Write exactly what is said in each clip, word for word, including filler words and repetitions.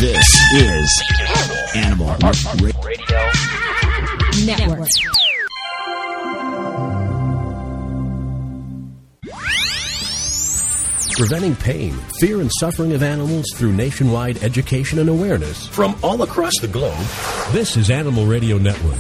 This is Animal Radio Network. Preventing pain, fear, and suffering of animals through nationwide education and awareness from all across the globe. This is Animal Radio Network.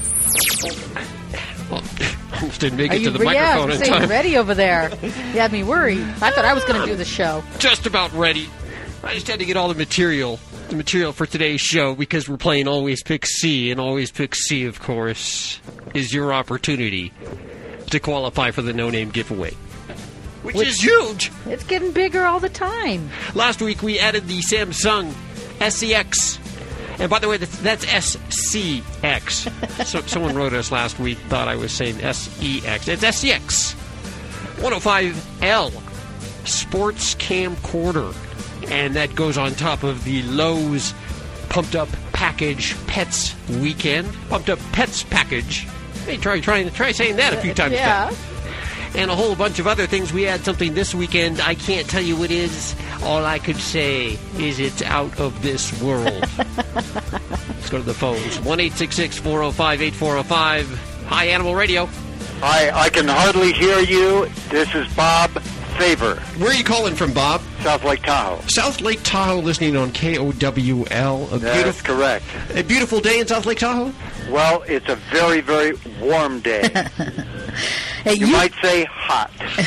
Almost didn't make Are it you, to the yeah, microphone in saying time. ready over there. You had me worried. I thought I was going to do the show. Just about ready. I just had to get all the material, the material for today's show, because we're playing Always Pick C, and Always Pick C, of course, is your opportunity to qualify for the No Name giveaway, which, which is huge. It's getting bigger all the time. Last week we added the Samsung S C X. And by the way, that's, that's S C X. So someone wrote us last week, thought I was saying S E X. It's S C X one oh five L sports camcorder. And that goes on top of the Lowe's Pumped Up Package Pets Weekend. Pumped Up Pets Package. Hey, try, try, try saying that a few times. Yeah. Back. And a whole bunch of other things. We had something this weekend. I can't tell you what it is. All I could say is it's out of this world. Let's go to the phones. one eight six six, four oh five, eight four oh five. Hi, Animal Radio. Hi, I can hardly hear you. This is Bob Favor. Where are you calling from, Bob? South Lake Tahoe. South Lake Tahoe, listening on K O W L. A That's beautiful, correct. A beautiful day in South Lake Tahoe? Well, it's a very, very warm day. Hey, you, you might say hot.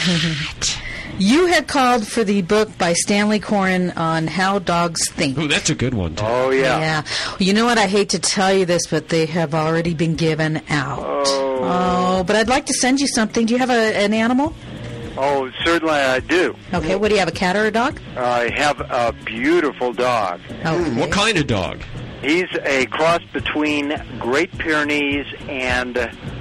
You had called for the book by Stanley Coren on how dogs think. Oh, that's a good one, too. Oh, yeah. Yeah. You know what? I hate to tell you this, but they have already been given out. Oh. Oh, but I'd like to send you something. Do you have a, an animal? Oh, certainly I do. Okay, what do you have, a cat or a dog? I have a beautiful dog. Oh, Mm, what kind of dog? He's a cross between Great Pyrenees and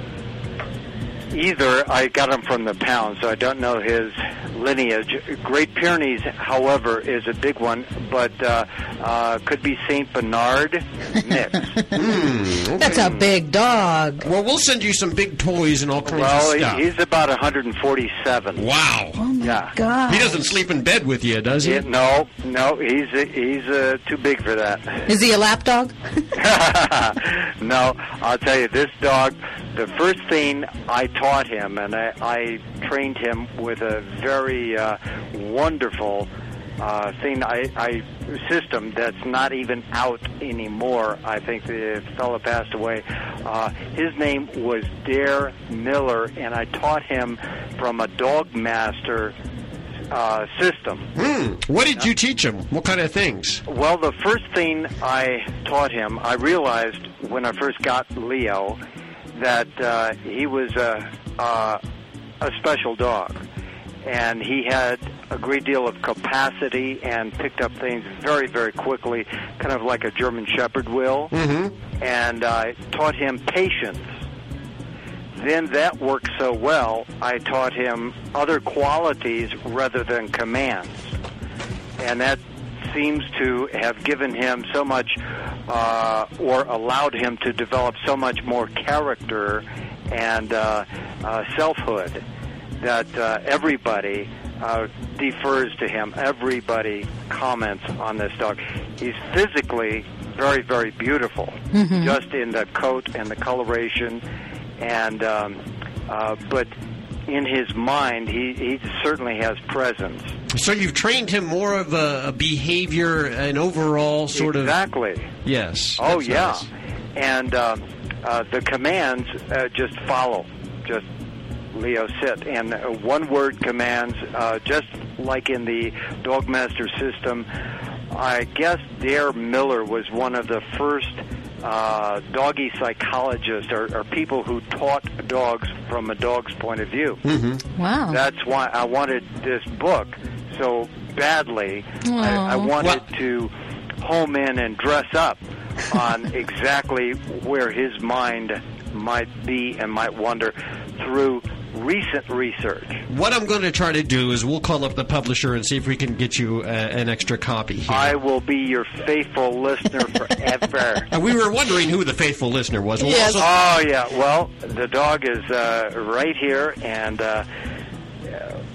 either. I got him from the pound, so I don't know his lineage. Great Pyrenees, however, is a big one, but uh, uh, could be Saint Bernard mix. Mm, okay. That's a big dog. Well, we'll send you some big toys and all kinds Well, of stuff. he's about one hundred forty-seven. Wow. Oh, my Yeah. God. He doesn't sleep in bed with you, does he? Yeah, no, no, he's uh, he's uh, too big for that. Is he a lap dog? No, I'll tell you, this dog, the first thing I taught him, and I, I trained him with a very uh, wonderful uh, thing, I, I system that's not even out anymore. I think the fellow passed away. Uh, his name was Dare Miller, and I taught him from a dog master uh, system. Mm. What did you teach him? What kind of things? Well, the first thing I taught him, I realized when I first got Leo that uh, he was a, uh, a special dog. And he had a great deal of capacity and picked up things very, very quickly, kind of like a German Shepherd will. Mm-hmm. And I taught him patience. Then that worked so well, I taught him other qualities rather than commands. And that seems to have given him so much, uh, or allowed him to develop so much more character and uh, uh, selfhood that uh, everybody uh, defers to him. Everybody comments on this dog. He's physically very, very beautiful, Mm-hmm. just in the coat and the coloration. And um, uh, but in his mind, he, he certainly has presence. So you've trained him more of a, a behavior, an overall sort exactly. of... Exactly. Yes. Oh, that's yeah. nice. And uh, uh, the commands uh, just follow. Just Leo sit. And uh, one-word commands, uh, just like in the Dogmaster system. I guess Dare Miller was one of the first uh, doggy psychologists or, or people who taught dogs from a dog's point of view. Mm-hmm. Wow. That's why I wanted this book so badly. I, I wanted Well- to home in and dress up on exactly where his mind might be and might wander through recent research. What I'm going to try to do is we'll call up the publisher and see if we can get you uh, an extra copy here. I will be your faithful listener forever. And we were wondering who the faithful listener was. We'll Yes. also- Oh, yeah. Well, the dog is uh, right here, and uh,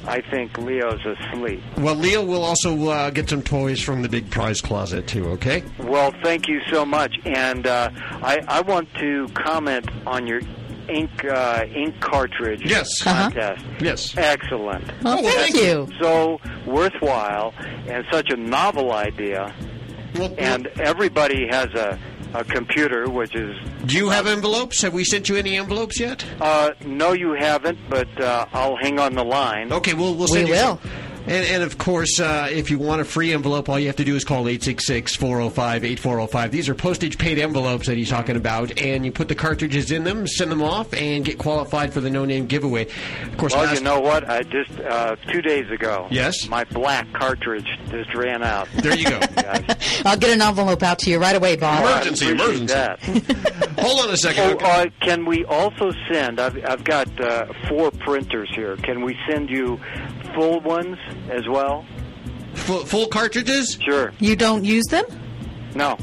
I think Leo's asleep. Well, Leo will also uh, get some toys from the big prize closet, too, okay? Well, thank you so much. And uh, I, I want to comment on your ink uh, ink cartridge Yes. contest. Yes. Excellent. Well, Oh, well, thank, thank you. So worthwhile and such a novel idea. Well, And everybody has a, a computer, which is... do you have envelopes? Have we sent you any envelopes yet? Uh, no, you haven't, but uh, I'll hang on the line. Okay, we'll, we'll We send you will. some. And, and of course, uh, if you want a free envelope, all you have to do is call eight six six, four oh five, eight four oh five. These are postage-paid envelopes that he's talking about, and you put the cartridges in them, send them off, and get qualified for the no-name giveaway. Of course, Well, last- you know what? I just, uh, two days ago... Yes? My black cartridge just ran out. there you go. Guys. I'll get an envelope out to you right away, Bob. Emergency, I appreciate emergency. that. Hold on a second. Oh, okay? uh, can we also send? I've, I've got uh, four printers here. Can we send you full ones as well? Full, full cartridges? Sure. You don't use them? No.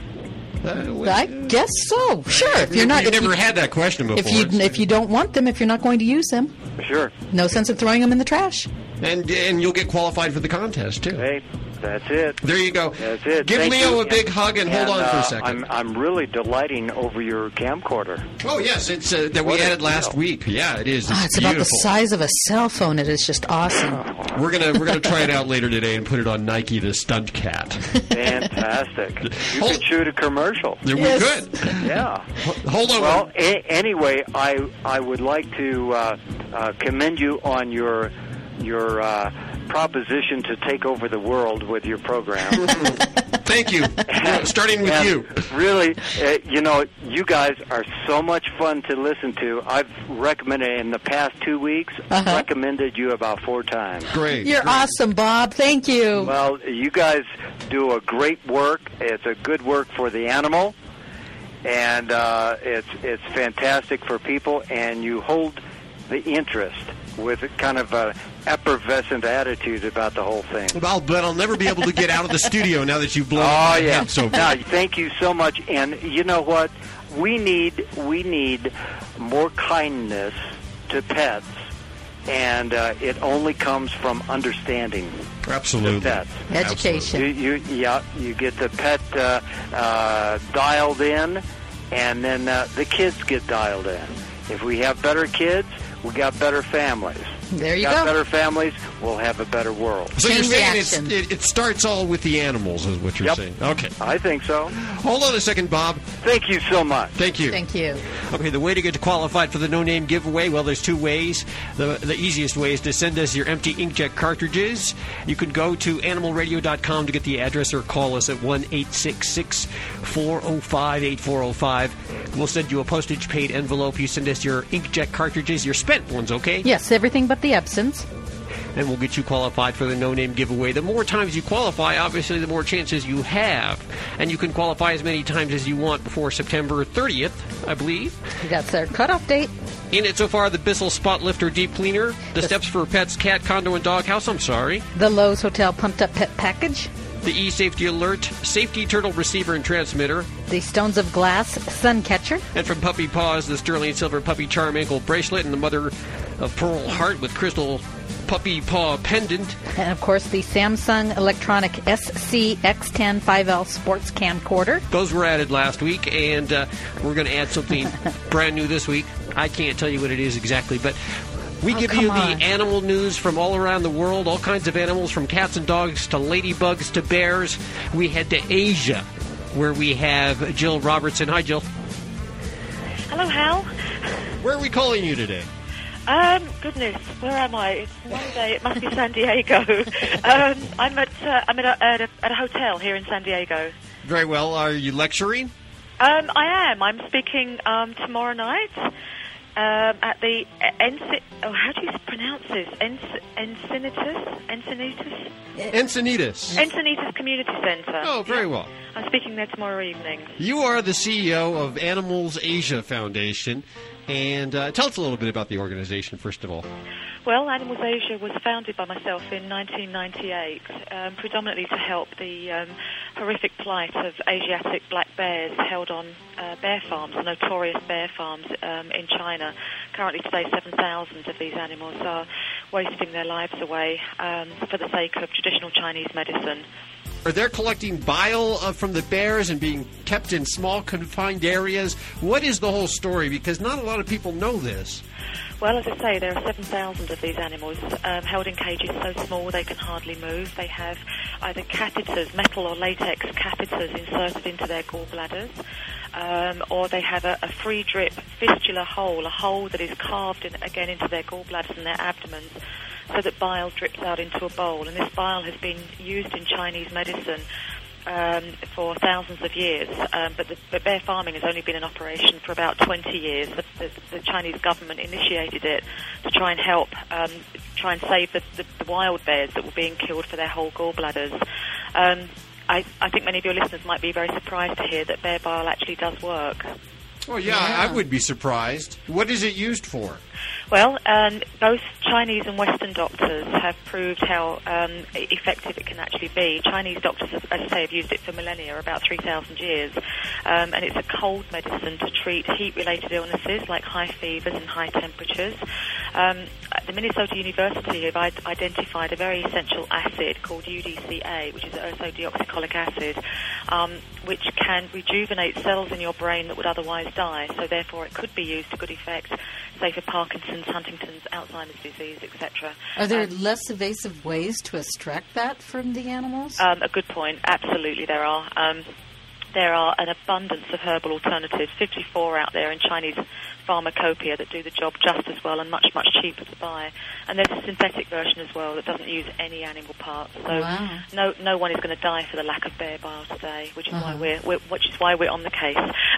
Uh, I guess so. Sure. If you're not, You've if never you, had that question before. if you if you don't want them, if you're not going to use them, Sure. no sense of throwing them in the trash. and and you'll get qualified for the contest too. Hey, that's it. There you go. That's it. Give Thank Leo you. a big hug and, hold on uh, for a second. I'm I'm really delighting over your camcorder. Oh yes, it's uh, that we What a added last deal. week. Yeah, it is. Oh, It's, it's about the beautiful. size of a cell phone. It is just awesome. We're gonna we're gonna try it out later today and put it on Nike, the Stunt Cat. Fantastic. You Hold- could shoot a commercial. There Yes. we could. Yeah. Hold on. Well, a- anyway, I I would like to uh, uh, commend you on your your uh, proposition to take over the world with your program. Thank you. Well, starting with And you. Really, uh, you know, you guys are so much fun to listen to. I've recommended in the past two weeks. Uh-huh. Recommended you about four times. Great. You're great. awesome, Bob. Thank you. Well, you guys do a great work. It's a good work for the animal, and uh, it's it's fantastic for people. And you hold the interest with kind of a effervescent attitude about the whole thing. Well, but I'll never be able to get out of the studio now that you've blown up Oh my yeah. head so Now, bad. thank you so much. And you know what? We need we need more kindness to pets, and uh, it only comes from understanding Absolutely. the pets. Education. You, you yeah, you get the pet uh, uh, dialed in, and then uh, the kids get dialed in. If we have better kids, we got better families. There you got go. better families, we'll have a better world. So you're Chain saying it's, reaction. it, it starts all with the animals, is what you're Yep. saying? Okay. I think so. Hold on a second, Bob. Thank you so much. Thank you. Thank you. Okay, the way to get qualified for the No Name giveaway, well, there's two ways. The the easiest way is to send us your empty inkjet cartridges. You can go to animal radio dot com to get the address or call us at one eight six six, four oh five, eight four oh five. We'll send you a postage-paid envelope. You send us your inkjet cartridges, your spent ones, okay? Yes, everything but the Epsons. And we'll get you qualified for the No Name giveaway. The more times you qualify, obviously, the more chances you have. And you can qualify as many times as you want before September thirtieth, I believe. That's their cutoff date. In it so far, the Bissell Spot Lifter Deep Cleaner, the Steps for Pets Cat Condo and Dog House, I'm sorry, The Lowe's Hotel Pumped Up Pet Package. the E-Safety Alert, Safety Turtle Receiver and Transmitter, The Stones of Glass Sun Catcher. and from Puppy Paws, the Sterling Silver Puppy Charm Ankle Bracelet and the Mother of Pearl Heart with Crystal Puppy Paw Pendant. And, of course, the Samsung Electronic S C X ten five L Sports Camcorder. Those were added last week, and uh, we're going to add something brand new this week. I can't tell you what it is exactly, but we Oh, give come you the on. animal news from all around the world, all kinds of animals, from cats and dogs to ladybugs to bears. We head to Asia, where we have Jill Robertson. Hi, Jill. Hello, Hal. Where are we calling you today? Um, goodness, where am I? It's Monday. It must be San Diego. um, I'm at uh, I'm at a, at a at a hotel here in San Diego. Very well. Are you lecturing? Um, I am. I'm speaking um, tomorrow night um, at the Enci- oh, how do you pronounce this? Enc- Encinitas? Encinitas? Encinitas. Encinitas Community Center. Oh, very well. I'm speaking there tomorrow evening. You are the C E O of Animals Asia Foundation. And uh, tell us a little bit about the organization, first of all. Well, Animals Asia was founded by myself in nineteen ninety-eight, um, predominantly to help the um, horrific plight of Asiatic black bears held on uh, bear farms, the notorious bear farms um, in China. Currently today, seven thousand of these animals are wasting their lives away um, for the sake of traditional Chinese medicine. Are they collecting bile uh, from the bears and being kept in small, confined areas? What is the whole story? Because not a lot of people know this. Well, as I say, there are seven thousand of these animals um, held in cages so small they can hardly move. They have either catheters, metal or latex catheters inserted into their gallbladders, um, or they have a, a free drip fistula hole, a hole that is carved in, again into their gallbladders and their abdomens, so that bile drips out into a bowl. And this bile has been used in Chinese medicine um, for thousands of years, um, but the but bear farming has only been in operation for about twenty years. The, the, the Chinese government initiated it to try and help, um, try and save the, the, the wild bears that were being killed for their whole gallbladders. Um, I, I think many of your listeners might be very surprised to hear that bear bile actually does work. Well, yeah, yeah. I would be surprised. What is it used for? Well, um, both Chinese and Western doctors have proved how um, effective it can actually be. Chinese doctors, as I say, have used it for millennia, about three thousand years, um, and it's a cold medicine to treat heat-related illnesses like high fevers and high temperatures. Um, the Minnesota University have I- identified a very essential acid called U D C A, which is ursodeoxycholic acid, um, which can rejuvenate cells in your brain that would otherwise die, so therefore it could be used to good effect, say for Parkinson's, Huntington's, Alzheimer's disease, et cetera. Are there um, less evasive ways to extract that from the animals? Um, a good point. Absolutely there are. Um, there are an abundance of herbal alternatives, fifty-four out there in Chinese pharmacopoeia that do the job just as well and much, much cheaper to buy. And there's a synthetic version as well that doesn't use any animal parts. So wow. no no one is going to die for the lack of bear bile today, which is uh-huh. why we're, we're which is why we're on the case.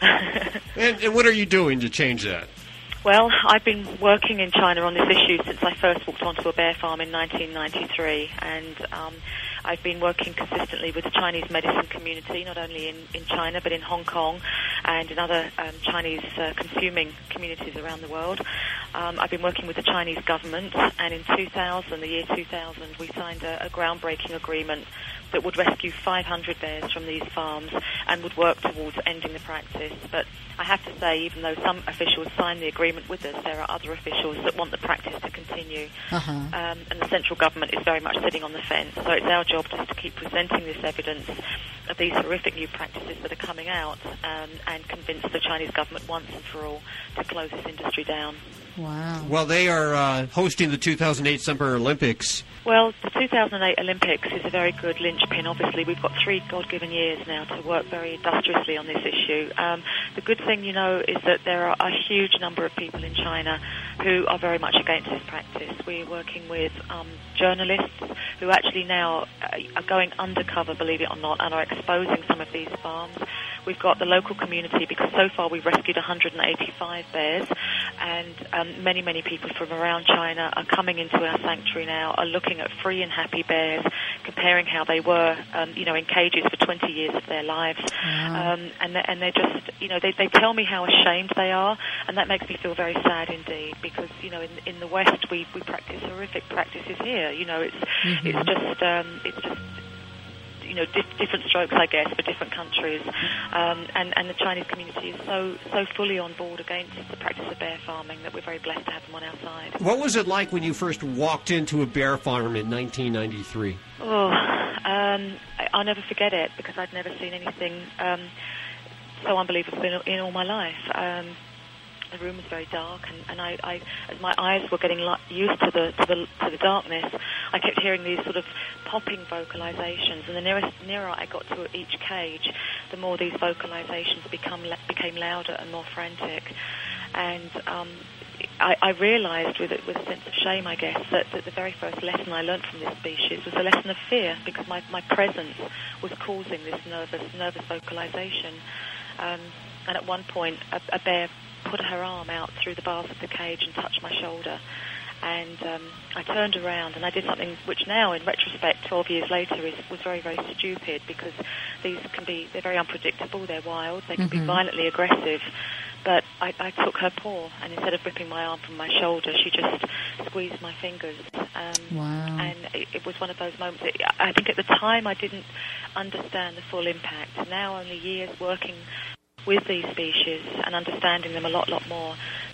and, and what are you doing to change that? Well, I've been working in China on this issue since I first walked onto a bear farm in nineteen ninety-three, and um, I've been working consistently with the Chinese medicine community, not only in, in China but in Hong Kong and in other um, Chinese uh, consuming communities around the world. Um, I've been working with the Chinese government, and in two thousand, the year two thousand, we signed a, a groundbreaking agreement that would rescue five hundred bears from these farms and would work towards ending the practice. But I have to say, even though some officials signed the agreement with us, there are other officials that want the practice to continue. Uh-huh. Um, and the central government is very much sitting on the fence. So it's our job just to keep presenting this evidence of these horrific new practices that are coming out um, and convince the Chinese government once and for all to close this industry down. Wow. Well, they are uh, hosting the two thousand eight Summer Olympics. Well, the two thousand eight Olympics is a very good linchpin. Obviously, we've got three God-given years now to work very industriously on this issue. Um, the good thing, you know, is that there are a huge number of people in China who are very much against this practice. We're working with um, journalists who actually now are going undercover, believe it or not, and are exposing some of these farms. We've got the local community, because so far we've rescued one hundred eighty-five bears, and um, many, many people from around China are coming into our sanctuary now, are looking at free and happy bears, comparing how they were, um, you know, in cages for twenty years of their lives. Wow. Um, and, they're, and they're just, you know, they, they tell me how ashamed they are, and that makes me feel very sad indeed, because, you know, in, in the West we, we practice horrific practices here. You know, it's, mm-hmm. it's just, um, it's just, you know, di- different strokes, I guess, for different countries. Um, and, and the Chinese community is so so fully on board against the practice of bear farming that we're very blessed to have them on our side. What was it like when you first walked into a bear farm in nineteen ninety-three? Oh, um, I, I'll never forget it, because I'd never seen anything um, so unbelievable in, in all my life. Um, The room was very dark, and, and I, I, as my eyes were getting li- used to the, to the to the darkness, I kept hearing these sort of popping vocalizations. And the nearest, nearer I got to each cage, the more these vocalizations become became louder and more frantic. And um, I, I realized, with a, with a sense of shame, I guess, that, that the very first lesson I learned from this species was a lesson of fear, because my, my presence was causing this nervous nervous vocalization. Um, and at one point, a, a bear put her arm out through the bars of the cage and touched my shoulder. And um, I turned around and I did something which now, in retrospect, twelve years later, is, was very, very stupid, because these can be, they're very unpredictable, they're wild, they can mm-hmm. be violently aggressive. But I, I took her paw, and instead of ripping my arm from my shoulder, she just squeezed my fingers. Um, wow. And it, it was one of those moments. That, I think at the time I didn't understand the full impact. Now, only years working with these species and understanding them a lot, lot more,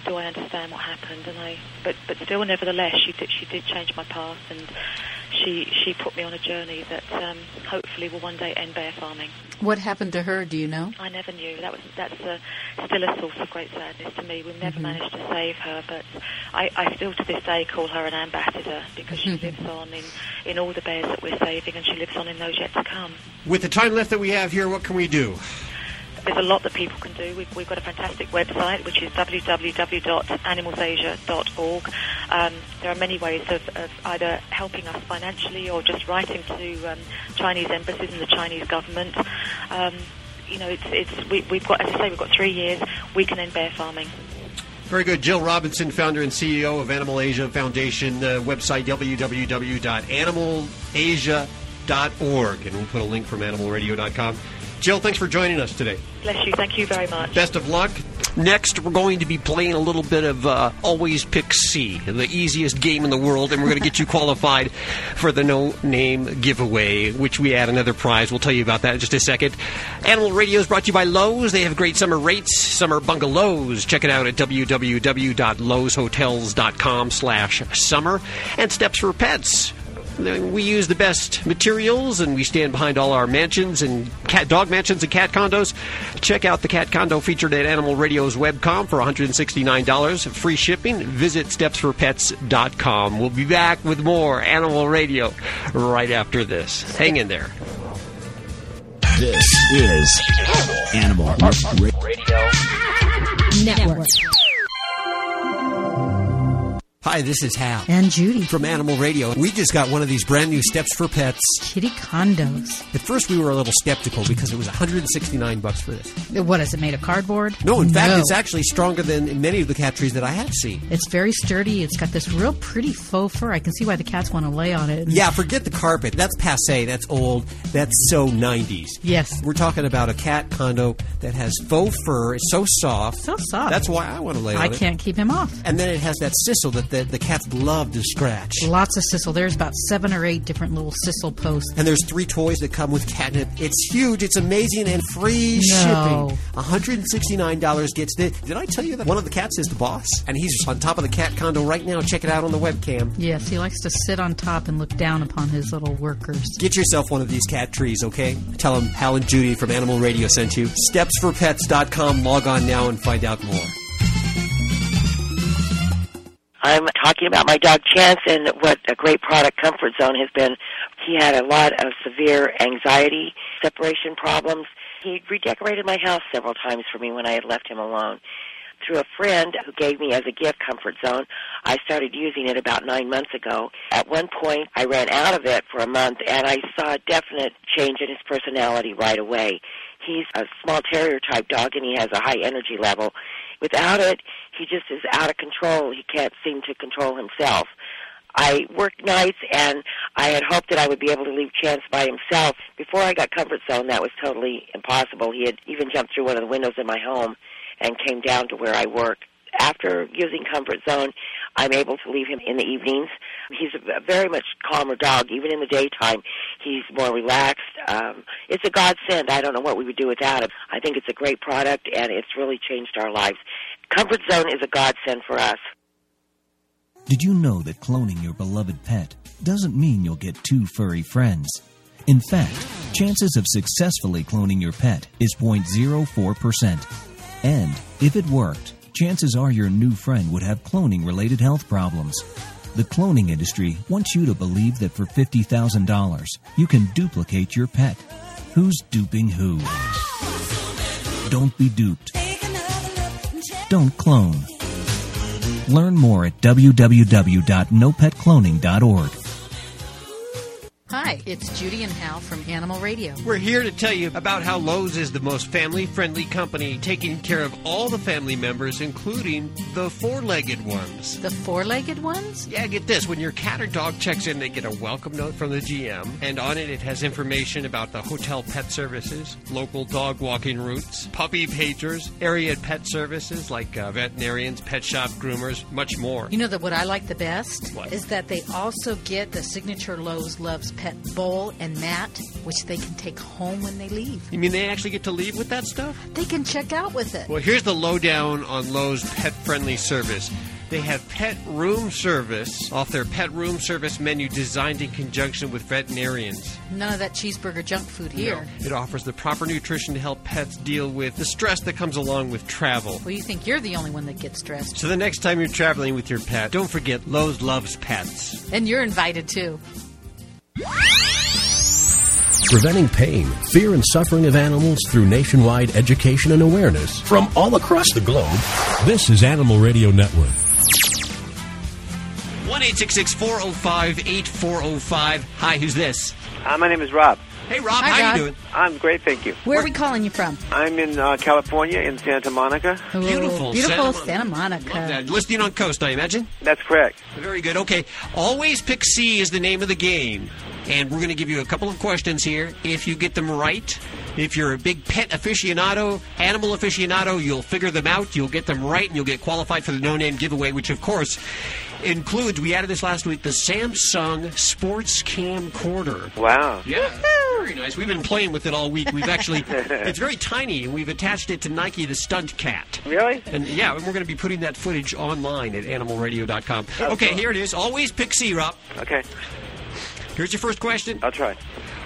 do I understand what happened. And I, but but still, nevertheless, she did she did change my path, and she she put me on a journey that um, hopefully will one day end bear farming. What happened to her? Do you know? I never knew. That was that's a, still a source of great sadness to me. We've never mm-hmm. managed to save her, but I, I still to this day call her an ambassador because she lives on in, in all the bears that we're saving, and she lives on in those yet to come. With the time left that we have here, what can we do? There's a lot that people can do. We've, we've got a fantastic website, which is w w w dot animals asia dot org. Um, there are many ways of, of either helping us financially or just writing to um, Chinese embassies and the Chinese government. Um, you know, it's it's we, we've got, as I say, we've got three years. We can end bear farming. Very good. Jill Robinson, founder and C E O of Animal Asia Foundation. Uh, website w w w dot animal asia dot org, and we'll put a link from animal radio dot com. Jill, thanks for joining us today. Bless you. Thank you very much. Best of luck. Next, we're going to be playing a little bit of uh, Always Pick C, the easiest game in the world, and we're going to get you qualified for the No Name giveaway, which we add another prize. We'll tell you about that in just a second. Animal Radio is brought to you by Lowe's. They have great summer rates, summer bungalows. Check it out at w w w dot lowes hotels dot com slash summer. And Steps for Pets. We use the best materials, and we stand behind all our mansions and cat dog mansions and cat condos. Check out the cat condo featured at Animal Radio's webcom for one hundred sixty-nine dollars. Free shipping. Visit steps for pets dot com. We'll be back with more Animal Radio right after this. Hang in there. This is Animal Radio Network. Hi, this is Hal. And Judy. From Animal Radio. We just got one of these brand new Steps for Pets kitty condos. At first we were a little skeptical because it was one hundred sixty-nine bucks for this. What, is it made of cardboard? No, in no. fact, it's actually stronger than many of the cat trees that I have seen. It's very sturdy. It's got this real pretty faux fur. I can see why the cats want to lay on it. Yeah, forget the carpet. That's passé. That's old. That's so nineties. Yes. We're talking about a cat condo that has faux fur. It's so soft. So soft. That's why I want to lay on I it. I can't keep him off. And then it has that sisal that the, the cats love to scratch. Lots of sisal. There's about seven or eight different little sisal posts. And there's three toys that come with catnip. It's huge. It's amazing and free no. shipping. one hundred sixty-nine dollars gets this. Did I tell you that one of the cats is the boss? And he's on top of the cat condo right now. Check it out on the webcam. Yes, he likes to sit on top and look down upon his little workers. Get yourself one of these cat trees, okay? Tell them Hal and Judy from Animal Radio sent you. steps for pets dot com. Log on now and find out more. I'm talking about my dog Chance and what a great product Comfort Zone has been. He had a lot of severe anxiety, separation problems. He redecorated my house several times for me when I had left him alone. Through a friend who gave me as a gift Comfort Zone, I started using it about nine months ago. At one point, I ran out of it for a month, and I saw a definite change in his personality right away. He's a small terrier-type dog, and he has a high energy level. Without it, he just is out of control. He can't seem to control himself. I worked nights, and I had hoped that I would be able to leave Chance by himself. Before I got Comfort Zone, that was totally impossible. He had even jumped through one of the windows in my home and came down to where I work. After using Comfort Zone, I'm able to leave him in the evenings. He's a very much calmer dog. Even in the daytime, he's more relaxed. Um, it's a godsend. I don't know what we would do without him. I think it's a great product, and it's really changed our lives. Comfort Zone is a godsend for us. Did you know that cloning your beloved pet doesn't mean you'll get two furry friends? In fact, chances of successfully cloning your pet is zero point zero four percent. And if it worked, chances are your new friend would have cloning-related health problems. The cloning industry wants you to believe that for fifty thousand dollars, you can duplicate your pet. Who's duping who? Don't be duped. Don't clone. Learn more at w w w dot no pet cloning dot org. Hi, it's Judy and Hal from Animal Radio. We're here to tell you about how Lowe's is the most family-friendly company, taking care of all the family members, including the four-legged ones. The four-legged ones? Yeah, get this. When your cat or dog checks in, they get a welcome note from the G M, and on it, it has information about the hotel pet services, local dog walking routes, puppy pagers, area pet services like uh, veterinarians, pet shop groomers, much more. You know that what I like the best what? is that they also get the signature Lowe's Loves Pet bowl and mat, which they can take home when they leave. You mean they actually get to leave with that stuff? They can check out with it. Well, here's the lowdown on Lowe's pet-friendly service. They have pet room service off their pet room service menu designed in conjunction with veterinarians. None of that cheeseburger junk food here. No. It offers the proper nutrition to help pets deal with the stress that comes along with travel. Well, you think you're the only one that gets stressed. So the next time you're traveling with your pet, don't forget Lowe's loves pets. And you're invited too. Preventing pain, fear, and suffering of animals through nationwide education and awareness from all across the globe. This is Animal Radio Network. one eight six six, four oh five, eight four oh five. Hi, who's this? Uh, my name is Rob. Hey, Rob. Hi, how Rob. you doing? I'm great, thank you. Where are we calling you from? I'm in uh, California, in Santa Monica. Ooh, Beautiful. Beautiful Santa Santa Monica. Monica. Love that. Listening on Coast, I imagine? That's correct. Very good. Okay. Always pick C is the name of the game. And we're going to give you a couple of questions here. If you get them right, if you're a big pet aficionado, animal aficionado, you'll figure them out. You'll get them right, and you'll get qualified for the no-name giveaway, which, of course, includes, we added this last week, the Samsung Sports Camcorder. Wow. Yeah. Very nice. We've been playing with it all week. We've actually, it's very tiny, and we've attached it to Nike, the Stunt Cat. Really? And yeah, and we're going to be putting that footage online at animal radio dot com. Oh, okay, cool. here it is. Always pick C, Rob. Okay. Here's your first question. I'll try.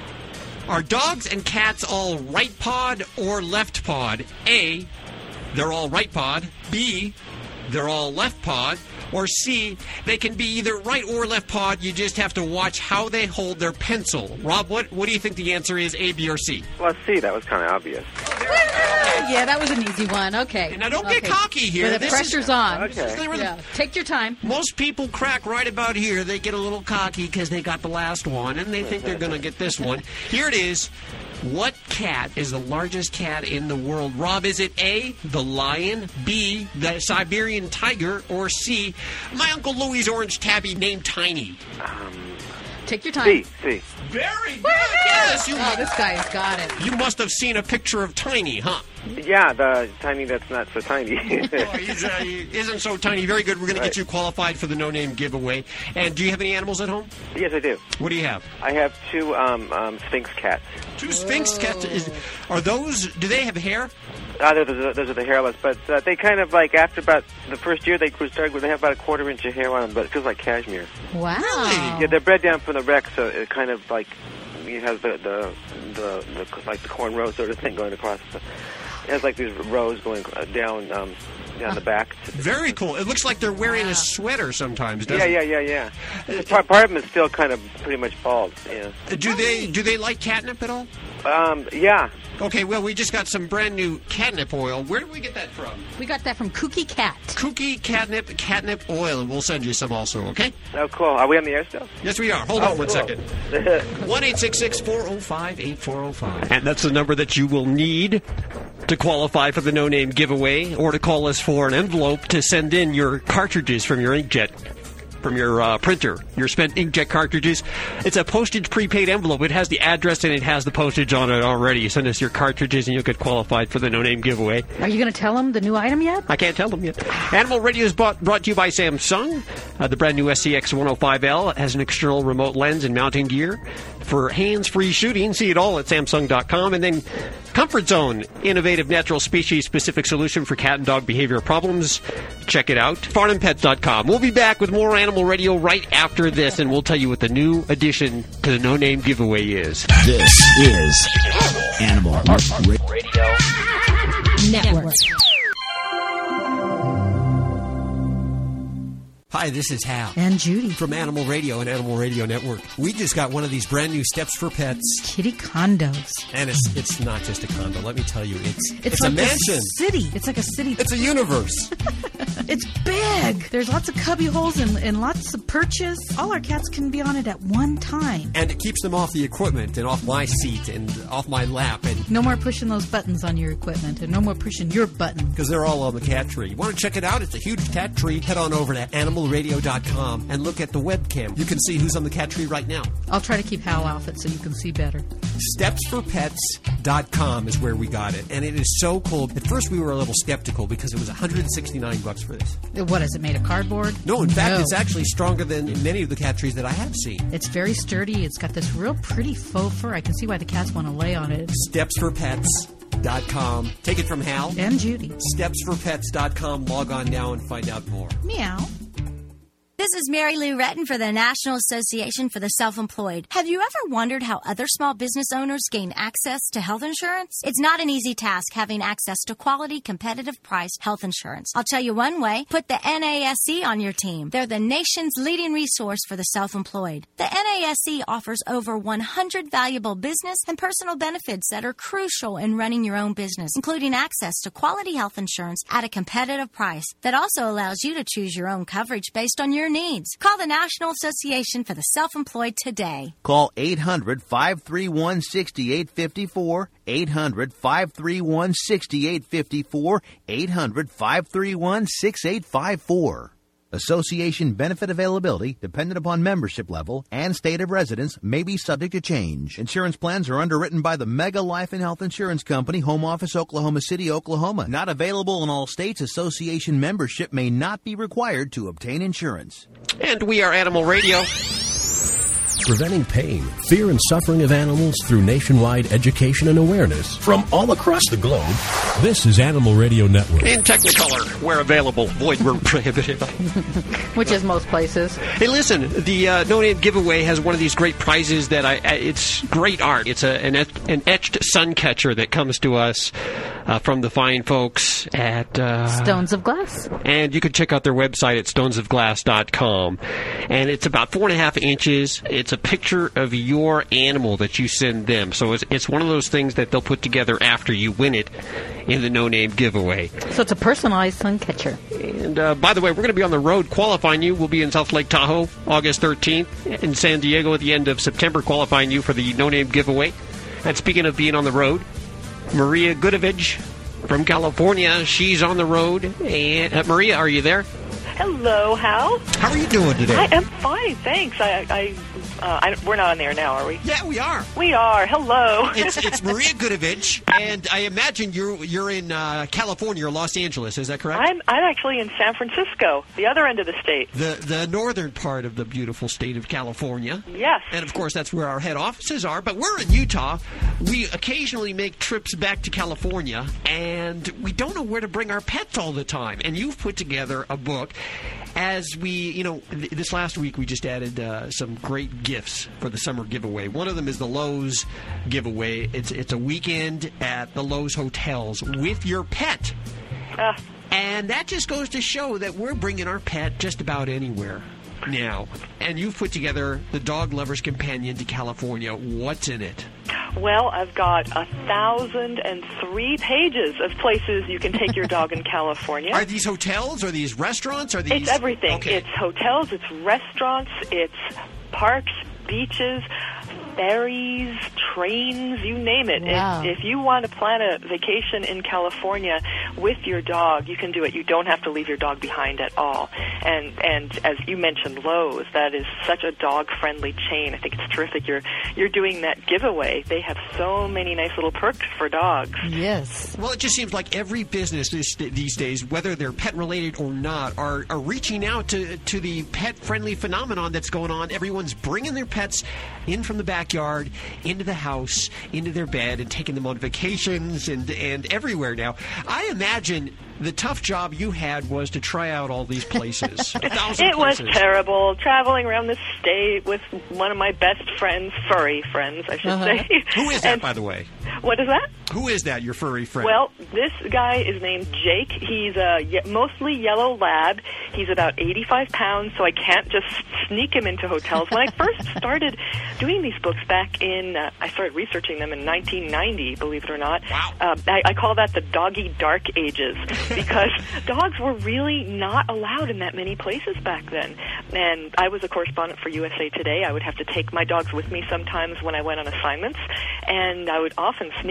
Are dogs and cats all right pod or left pod? A, they're all right pod. B, they're all left pod. Or C, they can be either right or left pod. You just have to watch how they hold their pencil. Rob, what, what do you think the answer is, A, B, or C? Well, C, that was kind of obvious. Yeah, that was an easy one. Okay. Now, don't okay. get cocky here. Where the This pressure's is, on. Okay. This is the- Yeah. Take your time. Most people crack right about here. They get a little cocky because they got the last one, and they think they're going to get this one. Here it is. What cat is the largest cat in the world? Rob, is it A, the lion, B, the Siberian tiger, or C, my Uncle Louie's orange tabby named Tiny? Um, Take your time. C, C. Very good. Yes, you, Oh, this guy's got it. you must have seen a picture of Tiny, huh? Yeah, the tiny that's not so tiny. Oh, he's, uh, he isn't so tiny. Very good. We're going to get you qualified for the no-name giveaway. And do you have any animals at home? Yes, I do. What do you have? I have two um, um, Sphinx cats. Two Sphinx cats. Is, are those, do they have hair? Uh, those, are, those are the hairless, but uh, they kind of like, after about the first year they started, they have about a quarter inch of hair on them, but it feels like cashmere. Wow. Yeah, they're bred down from the wreck, so it kind of like, it has the, the, the, the like the cornrow sort of thing going across. The, it has like these rows going down um, down the back. Very cool. It looks like they're wearing Wow. a sweater sometimes, Yeah, doesn't yeah, it? yeah, yeah. Part, part of them is still kind of pretty much bald. Yeah. Do they do they like catnip at all? Um, yeah. Okay, well, we just got some brand new catnip oil. Where did we get that from? We got that from Kooky Cat. Kooky Catnip Catnip Oil, and we'll send you some also, okay? Oh, cool. Are we on the air still? Yes, we are. Hold Oh, on one cool. second. one eight six six, four oh five, eight four oh five. And that's the number that you will need to qualify for the no-name giveaway, or to call us for an envelope to send in your cartridges from your inkjet, from your uh, printer, your spent inkjet cartridges. It's a postage prepaid envelope. It has the address and it has the postage on it already. You send us your cartridges and you'll get qualified for the no-name giveaway. Are you going to tell him the new item yet? I can't tell them yet. Animal Radio is brought, brought to you by Samsung. Uh, the brand new S C X one oh five L has an external remote lens and mounting gear for hands-free shooting. See it all at Samsung dot com. And then Comfort Zone, innovative natural species-specific solution for cat and dog behavior problems. Check it out. Farnham Pets dot com. We'll be back with more Animal Radio right after this, and we'll tell you what the new addition to the no-name giveaway is. This is Animal Radio Network. Hi, this is Hal. And Judy. From Animal Radio and Animal Radio Network. We just got one of these brand new Steps for Pets. Kitty condos. And it's it's not just a condo, let me tell you. It's It's, it's like a mansion. city. It's like a city. It's a universe. It's big. There's lots of cubby holes and, and lots of perches. All our cats can be on it at one time. And it keeps them off the equipment and off my seat and off my lap. And No more pushing those buttons on your equipment, and no more pushing your button. because they're all on the cat tree. You want to check it out? It's a huge cat tree. Head on over to animal animal radio dot com and look at the webcam. You can see who's on the cat tree right now. I'll try to keep Hal off it so you can see better. steps for pets dot com is where we got it, and it is so cool. At first, we were a little skeptical because it was one hundred sixty-nine bucks for this. What is it, made of cardboard? No, in fact, No. it's actually stronger than many of the cat trees that I have seen. It's very sturdy. It's got this real pretty faux fur. I can see why the cats want to lay on it. steps for pets dot com. Take it from Hal. And Judy. steps for pets dot com. Log on now and find out more. Meow. This is Mary Lou Retton for the National Association for the Self-Employed. Have you ever wondered how other small business owners gain access to health insurance? It's not an easy task having access to quality, competitive priced health insurance. I'll tell you one way. Put the N A S E on your team. They're the nation's leading resource for the self-employed. The N A S E offers over one hundred valuable business and personal benefits that are crucial in running your own business, including access to quality health insurance at a competitive price that also allows you to choose your own coverage based on your needs. Call the National Association for the Self-Employed today. Call eight hundred, five three one, six eight five four, eight hundred, five three one, six eight five four, eight hundred, five three one, six eight five four. Association benefit availability, dependent upon membership level and state of residence, may be subject to change. Insurance plans are underwritten by the Mega Life and Health Insurance Company, Home Office, Oklahoma City, Oklahoma. Not available in all states. Association membership may not be required to obtain insurance. And we are Animal Radio. Preventing pain, fear, and suffering of animals through nationwide education and awareness from all across the globe. This is Animal Radio Network. In Technicolor, where available. Void where prohibited. Which is most places. Hey, listen, the uh, No Name Giveaway has one of these great prizes that I, I it's great art. It's a, an, et- an etched sun catcher that comes to us uh, from the fine folks at uh, Stones of Glass. And you can check out their website at stones of glass dot com. And it's about four and a half inches. It's a picture of your animal that you send them. So it's, it's one of those things that they'll put together after you win it in the No Name Giveaway. So it's a personalized sun catcher. And uh, by the way, we're going to be on the road qualifying you. We'll be in South Lake Tahoe August thirteenth, in San Diego at the end of September qualifying you for the No Name Giveaway. And speaking of being on the road, Maria Gudovich from California, she's on the road. And uh, Maria, are you there? Hello, Hal. How are you doing today? I am fine, thanks. I, I, uh, I, we're not on there now, are we? Yeah, we are. We are. Hello. It's it's Maria Gudovich, and I imagine you're you're in uh, California or Los Angeles. Is that correct? I'm I'm actually in San Francisco, the other end of the state. The the northern part of the beautiful state of California. Yes. And of course, that's where our head offices are. But we're in Utah. We occasionally make trips back to California, and we don't know where to bring our pets all the time. And you've put together a book. As we, you know, th- this last week we just added uh, some great gifts for the summer giveaway. One of them is the Lowe's giveaway. It's it's a weekend at the Lowe's hotels with your pet. Uh. And that just goes to show that we're bringing our pet just about anywhere now. And you've put together the Dog Lover's Companion to California. What's in it? Well, I've got a thousand and three pages of places you can take your dog in California. Are these hotels? Are these restaurants? Are these? It's everything. Okay. It's hotels, it's restaurants, it's parks, beaches, ferries, trains, you name it. Wow. If, if you want to plan a vacation in California with your dog, you can do it. You don't have to leave your dog behind at all. And and as you mentioned, Lowe's, that is such a dog-friendly chain. I think it's terrific. You're you're doing that giveaway. They have so many nice little perks for dogs. Yes. Well, it just seems like every business this, these days, whether they're pet-related or not, are, are reaching out to, to the pet-friendly phenomenon that's going on. Everyone's bringing their pets in from the backyard, into the house, into their bed, and taking them on vacations and, and everywhere now. I imagine the tough job you had was to try out all these places. A thousand It was places. terrible, traveling around the state with one of my best friends, furry friends, I should Uh-huh. say. Who is that, And- by the way? What is that? Who is that, your furry friend? Well, this guy is named Jake. He's a ye- mostly yellow lab. He's about eighty-five pounds, so I can't just sneak him into hotels. When I first started doing these books back in, uh, I started researching them in nineteen ninety, believe it or not. Wow. Uh, I, I call that the doggy dark ages because dogs were really not allowed in that many places back then. And I was a correspondent for U S A Today. I would have to take my dogs with me sometimes when I went on assignments, and I would often sneak them in